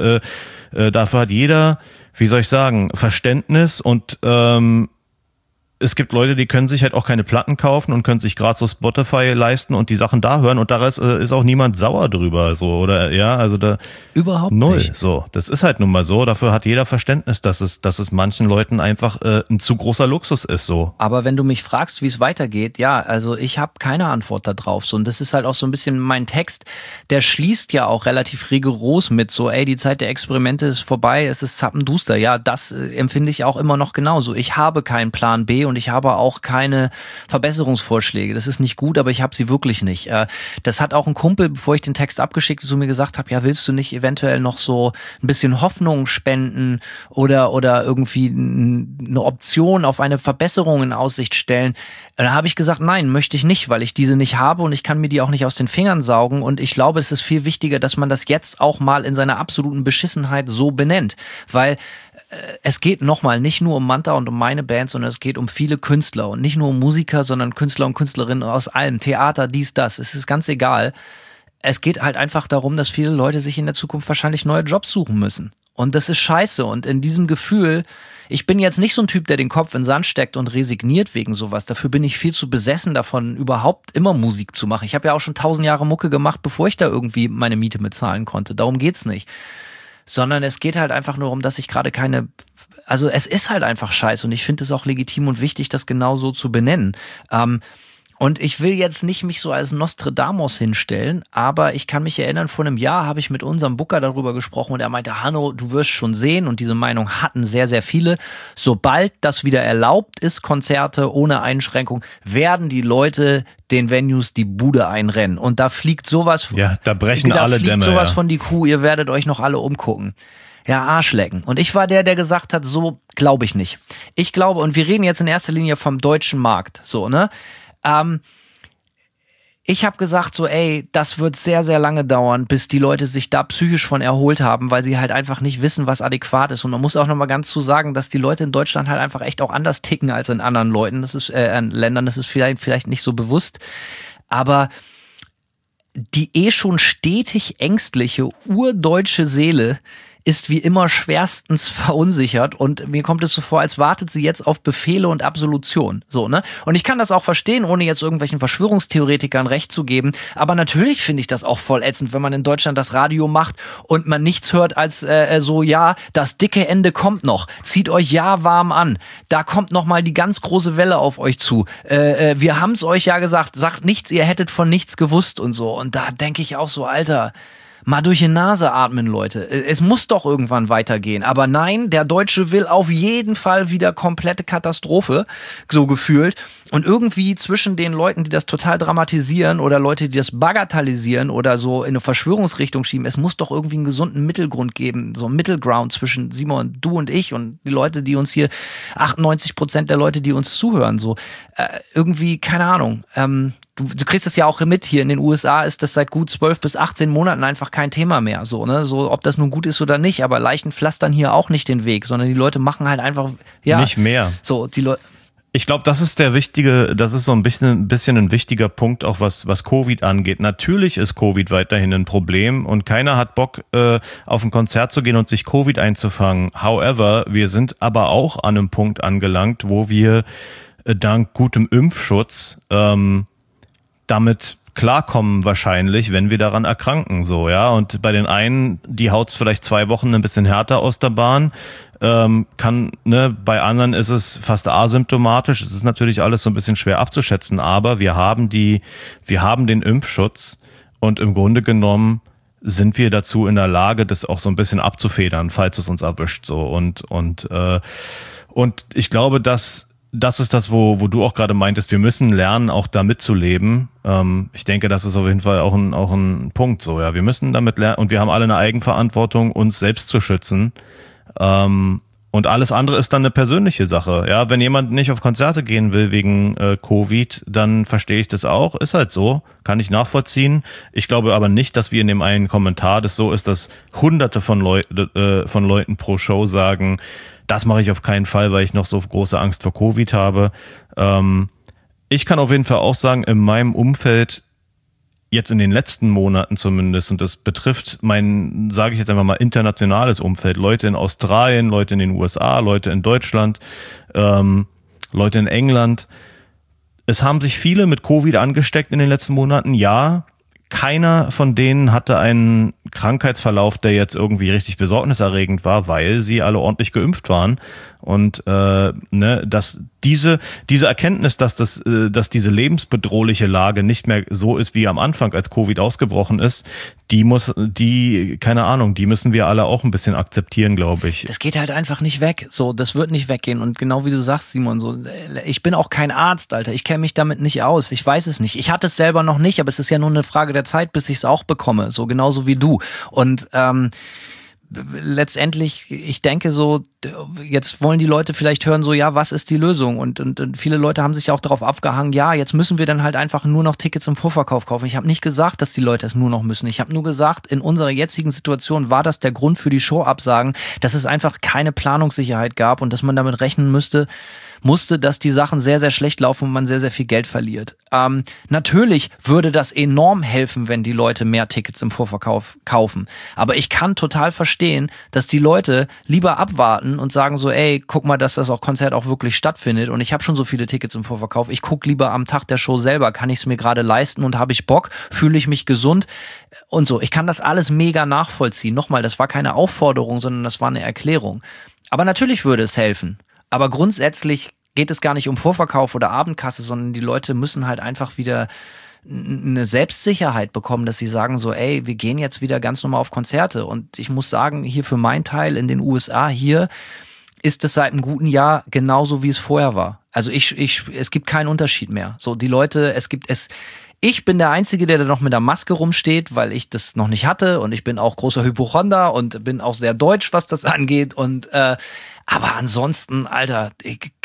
jeder, wie soll ich sagen, Verständnis und es gibt Leute, die können sich halt auch keine Platten kaufen und können sich gerade so Spotify leisten und die Sachen da hören und da ist auch niemand sauer drüber, so, oder, ja, also da. Überhaupt null, nicht. so. Das ist halt nun mal so. Dafür hat jeder Verständnis, dass es manchen Leuten einfach ein zu großer Luxus ist, so. Aber wenn du mich fragst, wie es weitergeht, ja, also ich habe keine Antwort darauf. So, und das ist halt auch so ein bisschen mein Text, der schließt ja auch relativ rigoros mit so, ey, die Zeit der Experimente ist vorbei, es ist zappenduster. Ja, das empfinde ich auch immer noch genauso. Ich habe keinen Plan B und ich habe auch keine Verbesserungsvorschläge. Das ist nicht gut, aber ich habe sie wirklich nicht. Das hat auch ein Kumpel, bevor ich den Text abgeschickt habe, zu mir gesagt habe, ja, willst du nicht eventuell noch so ein bisschen Hoffnung spenden oder irgendwie eine Option auf eine Verbesserung in Aussicht stellen? Da habe ich gesagt, nein, möchte ich nicht, weil ich diese nicht habe und ich kann mir die auch nicht aus den Fingern saugen und ich glaube, es ist viel wichtiger, dass man das jetzt auch mal in seiner absoluten Beschissenheit so benennt, weil es geht nochmal nicht nur um Manta und um meine Band, sondern es geht um viele Künstler und nicht nur um Musiker, sondern Künstler und Künstlerinnen aus allem, Theater, dies, das, es ist ganz egal. Es geht halt einfach darum, dass viele Leute sich in der Zukunft wahrscheinlich neue Jobs suchen müssen. Und das ist scheiße. Und in diesem Gefühl, ich bin jetzt nicht so ein Typ, der den Kopf in den Sand steckt und resigniert wegen sowas. Dafür bin ich viel zu besessen davon, überhaupt immer Musik zu machen. Ich habe ja auch schon 1000 Jahre Mucke gemacht, bevor ich da irgendwie meine Miete bezahlen konnte. Darum geht's nicht. Sondern es geht halt einfach nur darum, dass ich gerade also es ist halt einfach scheiße und ich finde es auch legitim und wichtig, das genau so zu benennen. Und ich will jetzt nicht mich so als Nostradamus hinstellen, aber ich kann mich erinnern, vor einem Jahr habe ich mit unserem Booker darüber gesprochen und er meinte, Hanno, du wirst schon sehen, und diese Meinung hatten sehr, sehr viele, sobald das wieder erlaubt ist, Konzerte ohne Einschränkung, werden die Leute den Venues die Bude einrennen und da fliegt sowas, ja, da brechen alle Dämme, da fliegt sowas von die Kuh, ihr werdet euch noch alle umgucken. Ja, Arschlecken. Und ich war der gesagt hat, so glaube ich nicht. Ich glaube, und wir reden jetzt in erster Linie vom deutschen Markt, so, ne? Ich habe gesagt so, ey, das wird sehr, sehr lange dauern, bis die Leute sich da psychisch von erholt haben, weil sie halt einfach nicht wissen, was adäquat ist. Und man muss auch nochmal ganz zu sagen, dass die Leute in Deutschland halt einfach echt auch anders ticken als in anderen Ländern. Das ist vielleicht nicht so bewusst. Aber die schon stetig ängstliche, urdeutsche Seele ist wie immer schwerstens verunsichert und mir kommt es so vor, als wartet sie jetzt auf Befehle und Absolution. So, ne? Und ich kann das auch verstehen, ohne jetzt irgendwelchen Verschwörungstheoretikern recht zu geben, aber natürlich finde ich das auch voll ätzend, wenn man in Deutschland das Radio macht und man nichts hört als so, ja, das dicke Ende kommt noch, zieht euch ja warm an, da kommt noch mal die ganz große Welle auf euch zu, wir haben es euch ja gesagt, sagt nichts, ihr hättet von nichts gewusst und so, und da denke ich auch so, Alter, mal durch die Nase atmen, Leute. Es muss doch irgendwann weitergehen. Aber nein, der Deutsche will auf jeden Fall wieder komplette Katastrophe, so gefühlt. Und irgendwie zwischen den Leuten, die das total dramatisieren oder Leute, die das bagatellisieren oder so in eine Verschwörungsrichtung schieben, es muss doch irgendwie einen gesunden Mittelgrund geben, so ein Mittelground zwischen Simon, du und ich und die Leute, die uns hier, 98% der Leute, die uns zuhören, so. Irgendwie, keine Ahnung, Du kriegst es ja auch mit, hier in den USA ist das seit gut 12 bis 18 Monaten einfach kein Thema mehr, so, ne, so, ob das nun gut ist oder nicht, aber Leichen pflastern hier auch nicht den Weg, sondern die Leute machen halt einfach, ja. Nicht mehr. So, die Leute. Ich glaube, das ist so ein bisschen ein wichtiger Punkt, auch was Covid angeht. Natürlich ist Covid weiterhin ein Problem und keiner hat Bock, auf ein Konzert zu gehen und sich Covid einzufangen. However, wir sind aber auch an einem Punkt angelangt, wo wir dank gutem Impfschutz, damit klarkommen wahrscheinlich, wenn wir daran erkranken, so, ja. Und bei den einen, die haut's vielleicht 2 Wochen ein bisschen härter aus der Bahn, bei anderen ist es fast asymptomatisch. Es ist natürlich alles so ein bisschen schwer abzuschätzen, aber wir haben den Impfschutz und im Grunde genommen sind wir dazu in der Lage, das auch so ein bisschen abzufedern, falls es uns erwischt, so. Und ich glaube, das ist das, wo du auch gerade meintest, wir müssen lernen, auch damit zu leben. Ich denke, das ist auf jeden Fall auch ein Punkt, so, ja. Wir müssen damit lernen und wir haben alle eine Eigenverantwortung, uns selbst zu schützen. Und alles andere ist dann eine persönliche Sache. Ja, wenn jemand nicht auf Konzerte gehen will wegen Covid, dann verstehe ich das auch. Ist halt so, kann ich nachvollziehen. Ich glaube aber nicht, dass wir in dem einen Kommentar das so ist, dass Hunderte von Leuten pro Show sagen, das mache ich auf keinen Fall, weil ich noch so große Angst vor Covid habe. Ich kann auf jeden Fall auch sagen, in meinem Umfeld, jetzt in den letzten Monaten zumindest, und das betrifft mein, sage ich jetzt einfach mal, internationales Umfeld, Leute in Australien, Leute in den USA, Leute in Deutschland, Leute in England. Es haben sich viele mit Covid angesteckt in den letzten Monaten, ja. Keiner von denen hatte einen Krankheitsverlauf, der jetzt irgendwie richtig besorgniserregend war, weil sie alle ordentlich geimpft waren. Und dass diese Erkenntnis, dass diese lebensbedrohliche Lage nicht mehr so ist wie am Anfang, als Covid ausgebrochen ist, die müssen wir alle auch ein bisschen akzeptieren, glaube ich. Das geht halt einfach nicht weg. So, das wird nicht weggehen. Und genau wie du sagst, Simon, so, ich bin auch kein Arzt, Alter. Ich kenne mich damit nicht aus. Ich weiß es nicht. Ich hatte es selber noch nicht, aber es ist ja nur eine Frage der Zeit, bis ich es auch bekomme. So genauso wie du. Und letztendlich, ich denke so, jetzt wollen die Leute vielleicht hören so, ja, was ist die Lösung? Und viele Leute haben sich auch darauf aufgehangen, ja, jetzt müssen wir dann halt einfach nur noch Tickets im Vorverkauf kaufen. Ich habe nicht gesagt, dass die Leute es nur noch müssen. Ich habe nur gesagt, in unserer jetzigen Situation war das der Grund für die Show-Absagen, dass es einfach keine Planungssicherheit gab und dass man damit rechnen musste, dass die Sachen sehr, sehr schlecht laufen und man sehr, sehr viel Geld verliert. Natürlich würde das enorm helfen, wenn die Leute mehr Tickets im Vorverkauf kaufen. Aber ich kann total verstehen, dass die Leute lieber abwarten und sagen so, ey, guck mal, dass das Konzert auch wirklich stattfindet und ich habe schon so viele Tickets im Vorverkauf. Ich gucke lieber am Tag der Show selber, kann ich es mir gerade leisten und habe ich Bock, fühle ich mich gesund und so. Ich kann das alles mega nachvollziehen. Nochmal, das war keine Aufforderung, sondern das war eine Erklärung. Aber natürlich würde es helfen. Aber grundsätzlich geht es gar nicht um Vorverkauf oder Abendkasse, sondern die Leute müssen halt einfach wieder eine Selbstsicherheit bekommen, dass sie sagen so, ey, wir gehen jetzt wieder ganz normal auf Konzerte. Und ich muss sagen, hier für meinen Teil in den USA, hier ist es seit einem guten Jahr genauso, wie es vorher war. Also es gibt keinen Unterschied mehr. So, die Leute, ich bin der Einzige, der da noch mit der Maske rumsteht, weil ich das noch nicht hatte und ich bin auch großer Hypochonder und bin auch sehr deutsch, was das angeht und aber ansonsten, Alter,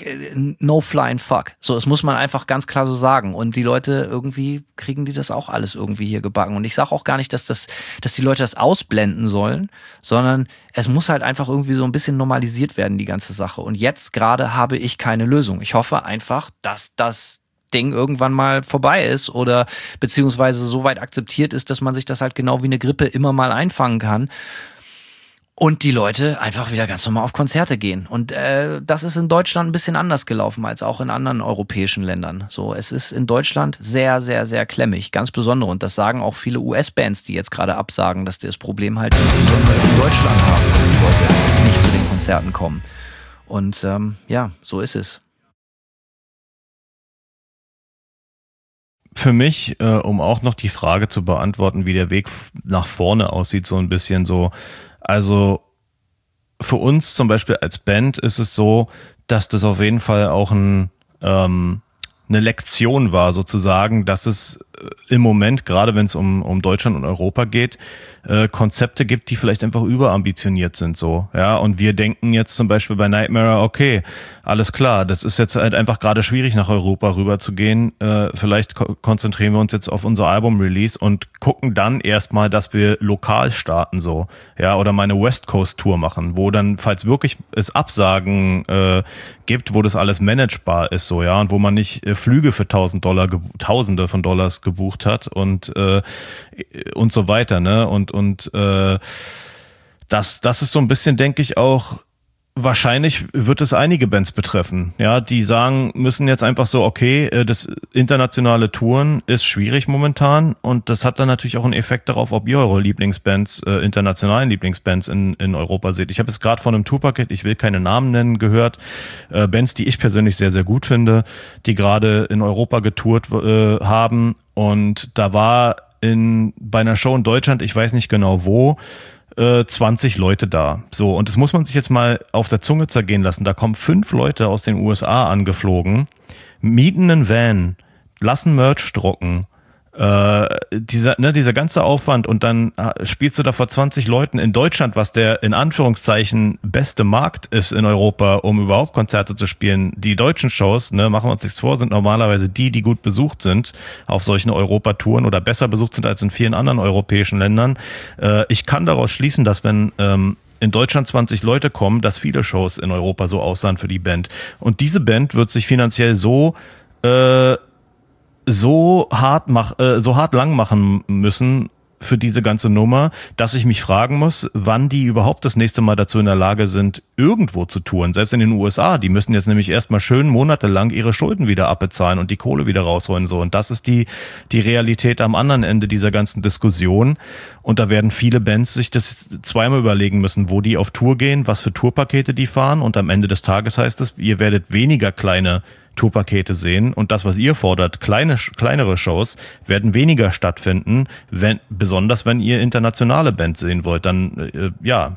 no flying fuck. So, das muss man einfach ganz klar so sagen. Und die Leute irgendwie kriegen die das auch alles irgendwie hier gebacken. Und ich sage auch gar nicht, dass die Leute das ausblenden sollen, sondern es muss halt einfach irgendwie so ein bisschen normalisiert werden, die ganze Sache. Und jetzt gerade habe ich keine Lösung. Ich hoffe einfach, dass das Ding irgendwann mal vorbei ist oder beziehungsweise so weit akzeptiert ist, dass man sich das halt genau wie eine Grippe immer mal einfangen kann. Und die Leute einfach wieder ganz normal auf Konzerte gehen. Und das ist in Deutschland ein bisschen anders gelaufen als auch in anderen europäischen Ländern. So, es ist in Deutschland sehr, sehr, sehr klemmig, ganz besonders. Und das sagen auch viele US-Bands, die jetzt gerade absagen, dass die das Problem halt insbesondere in Deutschland haben, dass die Leute nicht zu den Konzerten kommen. Und ja, so ist es. Für mich, um auch noch die Frage zu beantworten, wie der Weg nach vorne aussieht, so ein bisschen so. Also für uns zum Beispiel als Band ist es so, dass das auf jeden Fall auch eine Lektion war sozusagen, dass es im Moment, gerade wenn es um Deutschland und Europa geht, Konzepte gibt, die vielleicht einfach überambitioniert sind so. Ja, und wir denken jetzt zum Beispiel bei Nightmare, okay, alles klar, das ist jetzt halt einfach gerade schwierig, nach Europa rüber zu gehen. Vielleicht konzentrieren wir uns jetzt auf unser Album-Release und gucken dann erstmal, dass wir lokal starten so. Ja, oder mal eine West Coast Tour machen, wo dann, falls wirklich es Absagen gibt, wo das alles managebar ist so, ja, und wo man nicht Flüge für Tausende von Dollars gebucht hat und so weiter, ne? Und das ist so ein bisschen, denke ich, auch, wahrscheinlich wird es einige Bands betreffen, ja, die sagen, müssen jetzt einfach so, okay, das internationale Touren ist schwierig momentan und das hat dann natürlich auch einen Effekt darauf, ob ihr eure Lieblingsbands, internationalen Lieblingsbands in Europa seht. Ich habe jetzt gerade von einem Tourpaket, ich will keine Namen nennen, gehört, Bands, die ich persönlich sehr, sehr gut finde, die gerade in Europa getourt haben und da war bei einer Show in Deutschland, ich weiß nicht genau wo, 20 Leute da. So, und das muss man sich jetzt mal auf der Zunge zergehen lassen. Da kommen 5 Leute aus den USA angeflogen, mieten einen Van, lassen Merch drucken, dieser ganze Aufwand und dann spielst du da vor 20 Leuten in Deutschland, was der in Anführungszeichen beste Markt ist in Europa, um überhaupt Konzerte zu spielen. Die deutschen Shows, ne, machen wir uns nichts vor, sind normalerweise die gut besucht sind auf solchen Europatouren oder besser besucht sind als in vielen anderen europäischen Ländern. Ich kann daraus schließen, dass wenn in Deutschland 20 Leute kommen, dass viele Shows in Europa so aussahen für die Band. Und diese Band wird sich finanziell so hart lang machen müssen, für diese ganze Nummer, dass ich mich fragen muss, wann die überhaupt das nächste Mal dazu in der Lage sind, irgendwo zu touren. Selbst in den USA, die müssen jetzt nämlich erstmal schön monatelang ihre Schulden wieder abbezahlen und die Kohle wieder rausholen. So. Und das ist die Realität am anderen Ende dieser ganzen Diskussion. Und da werden viele Bands sich das zweimal überlegen müssen, wo die auf Tour gehen, was für Tourpakete die fahren. Und am Ende des Tages heißt es, ihr werdet weniger kleine Tourpakete sehen und das, was ihr fordert, kleinere Shows, werden weniger stattfinden, besonders wenn ihr internationale Bands sehen wollt, dann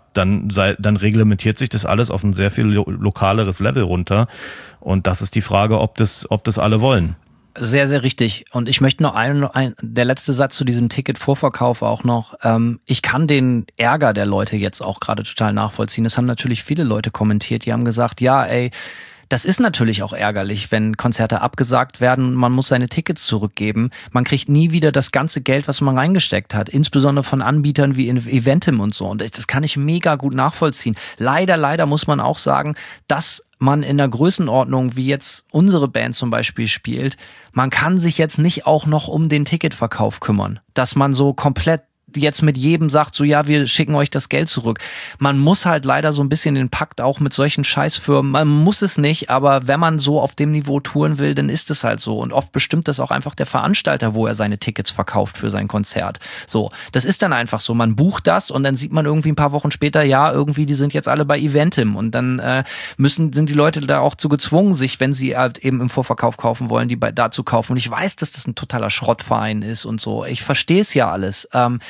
dann reglementiert sich das alles auf ein sehr viel lokaleres Level runter und das ist die Frage, ob das alle wollen. Sehr, sehr richtig. Und ich möchte noch der letzte Satz zu diesem Ticket-Vorverkauf auch noch. Ich kann den Ärger der Leute jetzt auch gerade total nachvollziehen. Das haben natürlich viele Leute kommentiert, die haben gesagt, ja, ey, das ist natürlich auch ärgerlich, wenn Konzerte abgesagt werden, man muss seine Tickets zurückgeben. Man kriegt nie wieder das ganze Geld, was man reingesteckt hat, insbesondere von Anbietern wie Eventim und so. Und das kann ich mega gut nachvollziehen. Leider muss man auch sagen, dass man in der Größenordnung, wie jetzt unsere Band zum Beispiel spielt, man kann sich jetzt nicht auch noch um den Ticketverkauf kümmern. Dass man so komplett jetzt mit jedem sagt, so ja, wir schicken euch das Geld zurück. Man muss halt leider so ein bisschen den Pakt auch mit solchen Scheißfirmen, man muss es nicht, aber wenn man so auf dem Niveau touren will, dann ist es halt so. Und oft bestimmt das auch einfach der Veranstalter, wo er seine Tickets verkauft für sein Konzert. So, das ist dann einfach so. Man bucht das und dann sieht man irgendwie ein paar Wochen später, ja, irgendwie, die sind jetzt alle bei Eventim und dann sind die Leute da auch zu gezwungen, sich, wenn sie halt eben im Vorverkauf kaufen wollen, die da zu kaufen. Und ich weiß, dass das ein totaler Schrottverein ist und so. Ich verstehe es ja alles.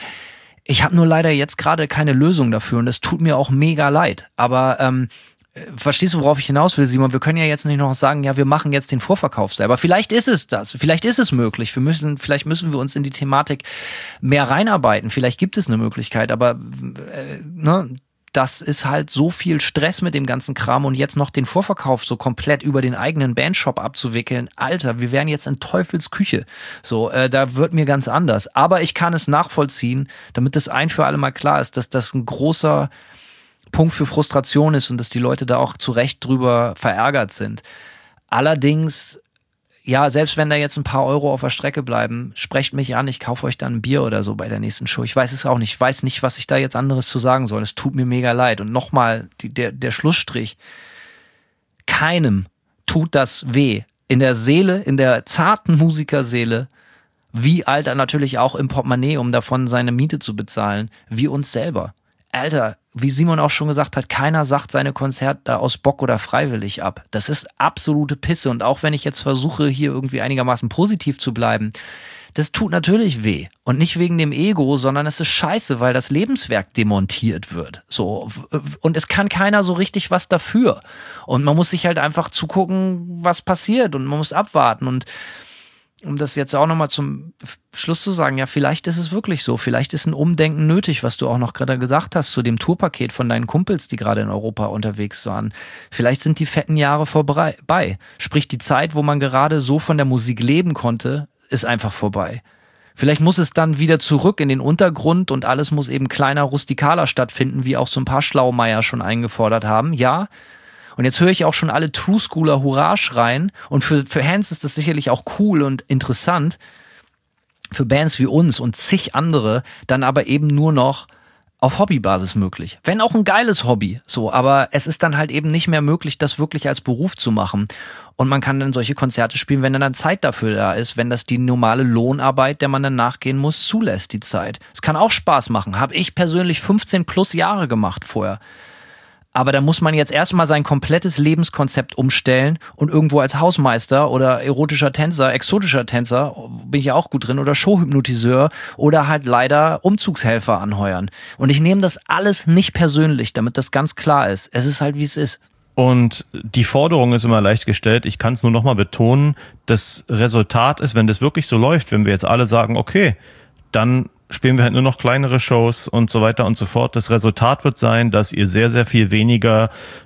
Ich habe nur leider jetzt gerade keine Lösung dafür und es tut mir auch mega leid. Aber verstehst du, worauf ich hinaus will, Simon? Wir können ja jetzt nicht noch sagen, ja, wir machen jetzt den Vorverkauf selber. Vielleicht ist es das. Vielleicht ist es möglich. Vielleicht müssen wir uns in die Thematik mehr reinarbeiten. Vielleicht gibt es eine Möglichkeit. Aber das ist halt so viel Stress mit dem ganzen Kram und jetzt noch den Vorverkauf so komplett über den eigenen Bandshop abzuwickeln. Alter, wir wären jetzt in Teufels Küche. So, da wird mir ganz anders. Aber ich kann es nachvollziehen, damit das ein für alle Mal klar ist, dass das ein großer Punkt für Frustration ist und dass die Leute da auch zu Recht drüber verärgert sind. Allerdings, ja, selbst wenn da jetzt ein paar Euro auf der Strecke bleiben, sprecht mich an, ich kaufe euch dann ein Bier oder so bei der nächsten Show. Ich weiß es auch nicht. Ich weiß nicht, was ich da jetzt anderes zu sagen soll. Es tut mir mega leid. Und nochmal, der Schlussstrich. Keinem tut das weh. In der Seele, in der zarten Musikerseele, wie Alter natürlich auch im Portemonnaie, um davon seine Miete zu bezahlen, wie uns selber. Alter, wie Simon auch schon gesagt hat, keiner sagt seine Konzerte aus Bock oder freiwillig ab. Das ist absolute Pisse. Und auch wenn ich jetzt versuche, hier irgendwie einigermaßen positiv zu bleiben, das tut natürlich weh. Und nicht wegen dem Ego, sondern es ist scheiße, weil das Lebenswerk demontiert wird. So. Und es kann keiner so richtig was dafür. Und man muss sich halt einfach zugucken, was passiert. Und man muss abwarten. Und um das jetzt auch nochmal zum Schluss zu sagen, ja, vielleicht ist es wirklich so. Vielleicht ist ein Umdenken nötig, was du auch noch gerade gesagt hast, zu dem Tourpaket von deinen Kumpels, die gerade in Europa unterwegs waren. Vielleicht sind die fetten Jahre vorbei. Sprich, die Zeit, wo man gerade so von der Musik leben konnte, ist einfach vorbei. Vielleicht muss es dann wieder zurück in den Untergrund und alles muss eben kleiner, rustikaler stattfinden, wie auch so ein paar Schlaumeier schon eingefordert haben. Ja. Und jetzt höre ich auch schon alle True-Schooler Hurra schreien. Und für Fans ist das sicherlich auch cool und interessant. Für Bands wie uns und zig andere dann aber eben nur noch auf Hobbybasis möglich. Wenn auch ein geiles Hobby, so. Aber es ist dann halt eben nicht mehr möglich, das wirklich als Beruf zu machen. Und man kann dann solche Konzerte spielen, wenn dann Zeit dafür da ist, wenn das die normale Lohnarbeit, der man dann nachgehen muss, zulässt, die Zeit. Es kann auch Spaß machen. Habe ich persönlich 15 plus Jahre gemacht vorher. Aber da muss man jetzt erstmal sein komplettes Lebenskonzept umstellen und irgendwo als Hausmeister oder erotischer Tänzer, exotischer Tänzer, bin ich ja auch gut drin, oder Showhypnotiseur oder halt leider Umzugshelfer anheuern. Und ich nehme das alles nicht persönlich, damit das ganz klar ist. Es ist halt, wie es ist. Und die Forderung ist immer leicht gestellt. Ich kann es nur nochmal betonen, das Resultat ist, wenn das wirklich so läuft, wenn wir jetzt alle sagen, okay, dann spielen wir halt nur noch kleinere Shows und so weiter und so fort. Das Resultat wird sein, dass ihr sehr, sehr viel weniger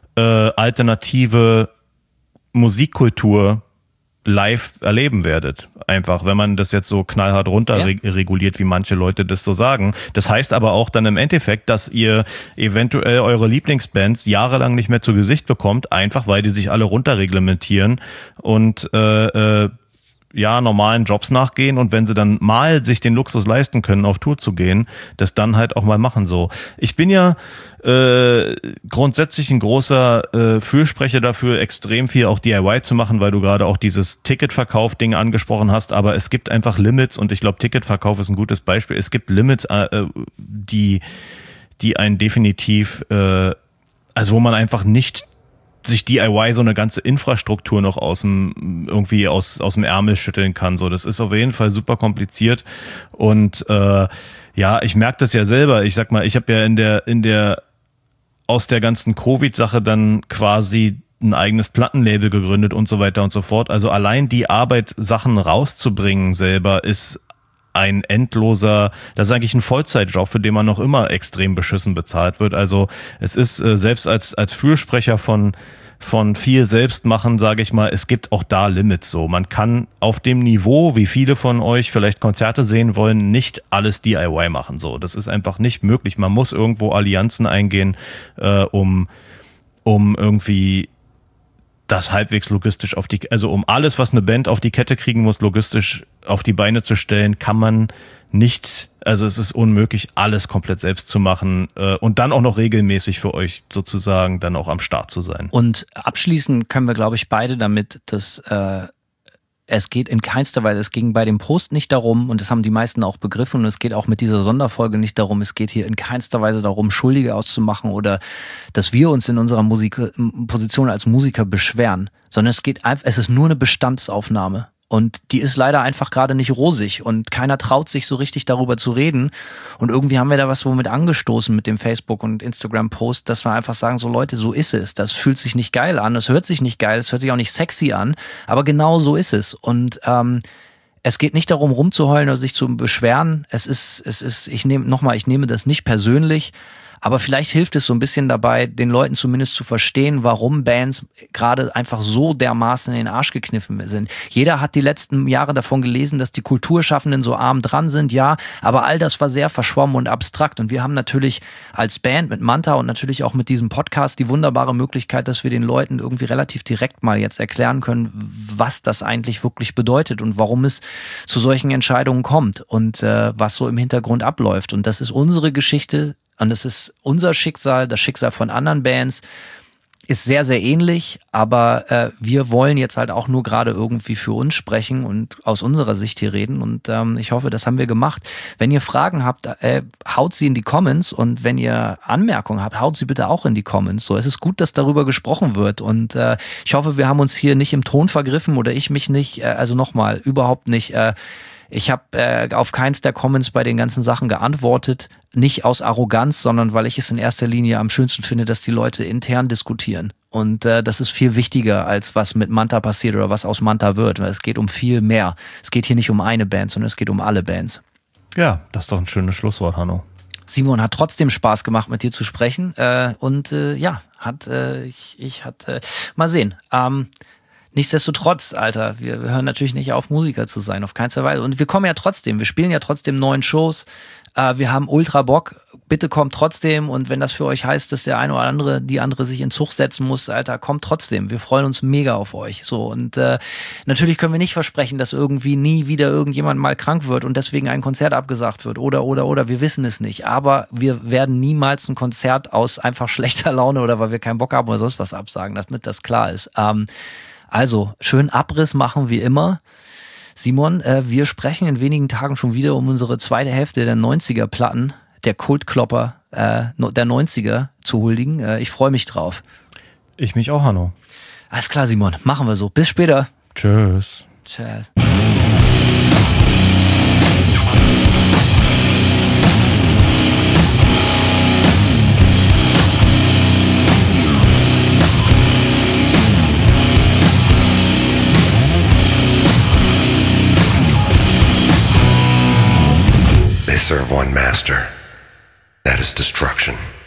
alternative Musikkultur live erleben werdet. Einfach, wenn man das jetzt so knallhart runter reguliert, wie manche Leute das so sagen. Das heißt aber auch dann im Endeffekt, dass ihr eventuell eure Lieblingsbands jahrelang nicht mehr zu Gesicht bekommt, einfach weil die sich alle runterreglementieren und normalen Jobs nachgehen und wenn sie dann mal sich den Luxus leisten können, auf Tour zu gehen, das dann halt auch mal machen so. Ich bin ja grundsätzlich ein großer Fürsprecher dafür, extrem viel auch DIY zu machen, weil du gerade auch dieses Ticketverkauf-Ding angesprochen hast, aber es gibt einfach Limits und ich glaube, Ticketverkauf ist ein gutes Beispiel. Es gibt Limits, die einen definitiv, also wo man einfach nicht sich DIY so eine ganze Infrastruktur noch aus dem Ärmel schütteln kann. So, das ist auf jeden Fall super kompliziert und ich merke das ja selber. Ich sag mal, ich habe ja aus der ganzen Covid-Sache dann quasi ein eigenes Plattenlabel gegründet und so weiter und so fort. Also allein die Arbeit, Sachen rauszubringen selber ist das ist eigentlich ein Vollzeitjob, für den man noch immer extrem beschissen bezahlt wird. Also es ist selbst als Fürsprecher von viel Selbstmachen, sage ich mal, es gibt auch da Limits so. Man kann auf dem Niveau, wie viele von euch vielleicht Konzerte sehen wollen, nicht alles DIY machen so. Das ist einfach nicht möglich. Man muss irgendwo Allianzen eingehen, um irgendwie das halbwegs logistisch also um alles, was eine Band auf die Kette kriegen muss, logistisch auf die Beine zu stellen, kann man nicht, also es ist unmöglich, alles komplett selbst zu machen und dann auch noch regelmäßig für euch sozusagen dann auch am Start zu sein. Und abschließen können wir, glaube ich, beide damit, dass es geht in keinster Weise, es ging bei dem Post nicht darum, und das haben die meisten auch begriffen, und es geht auch mit dieser Sonderfolge nicht darum, es geht hier in keinster Weise darum, Schuldige auszumachen oder dass wir uns in unserer Position als Musiker beschweren, sondern es ist nur eine Bestandsaufnahme. Und die ist leider einfach gerade nicht rosig und keiner traut sich so richtig darüber zu reden. Und irgendwie haben wir da was womit angestoßen mit dem Facebook- und Instagram-Post, dass wir einfach sagen, so Leute, so ist es. Das fühlt sich nicht geil an, das hört sich nicht geil, es hört sich auch nicht sexy an, aber genau so ist es. Und es geht nicht darum, rumzuheulen oder sich zu beschweren. Ich nehme das nicht persönlich. Aber vielleicht hilft es so ein bisschen dabei, den Leuten zumindest zu verstehen, warum Bands gerade einfach so dermaßen in den Arsch gekniffen sind. Jeder hat die letzten Jahre davon gelesen, dass die Kulturschaffenden so arm dran sind, ja, aber all das war sehr verschwommen und abstrakt. Und wir haben natürlich als Band mit Manta und natürlich auch mit diesem Podcast die wunderbare Möglichkeit, dass wir den Leuten irgendwie relativ direkt mal jetzt erklären können, was das eigentlich wirklich bedeutet und warum es zu solchen Entscheidungen kommt und was so im Hintergrund abläuft. Und das ist unsere Geschichte. Und es ist unser Schicksal, das Schicksal von anderen Bands ist sehr, sehr ähnlich, aber wir wollen jetzt halt auch nur gerade irgendwie für uns sprechen und aus unserer Sicht hier reden und ich hoffe, das haben wir gemacht. Wenn ihr Fragen habt, haut sie in die Comments und wenn ihr Anmerkungen habt, haut sie bitte auch in die Comments. So, es ist gut, dass darüber gesprochen wird und ich hoffe, wir haben uns hier nicht im Ton vergriffen oder ich mich nicht, also nochmal, überhaupt nicht. Ich habe auf keins der Comments bei den ganzen Sachen geantwortet, nicht aus Arroganz, sondern weil ich es in erster Linie am schönsten finde, dass die Leute intern diskutieren. Und das ist viel wichtiger, als was mit Manta passiert oder was aus Manta wird. Es geht um viel mehr. Es geht hier nicht um eine Band, sondern es geht um alle Bands. Ja, das ist doch ein schönes Schlusswort, Hanno. Simon, hat trotzdem Spaß gemacht, mit dir zu sprechen. Mal sehen. Nichtsdestotrotz, Alter, wir hören natürlich nicht auf, Musiker zu sein, auf keinster Weise. Und wir kommen ja trotzdem, wir spielen ja trotzdem 9 Shows. Wir haben ultra Bock, bitte kommt trotzdem. Und wenn das für euch heißt, dass der eine oder die andere sich in Zug setzen muss, Alter, kommt trotzdem. Wir freuen uns mega auf euch. So, und natürlich können wir nicht versprechen, dass irgendwie nie wieder irgendjemand mal krank wird und deswegen ein Konzert abgesagt wird. Oder, wir wissen es nicht. Aber wir werden niemals ein Konzert aus einfach schlechter Laune oder weil wir keinen Bock haben oder sonst was absagen, damit das klar ist. Also, schön Abriss machen wie immer. Simon, wir sprechen in wenigen Tagen schon wieder um unsere zweite Hälfte der 90er-Platten, der Kultklopper der 90er zu huldigen. Ich freue mich drauf. Ich mich auch, Hanno. Alles klar, Simon, machen wir so. Bis später. Tschüss. Tschüss. They serve one master. That is destruction.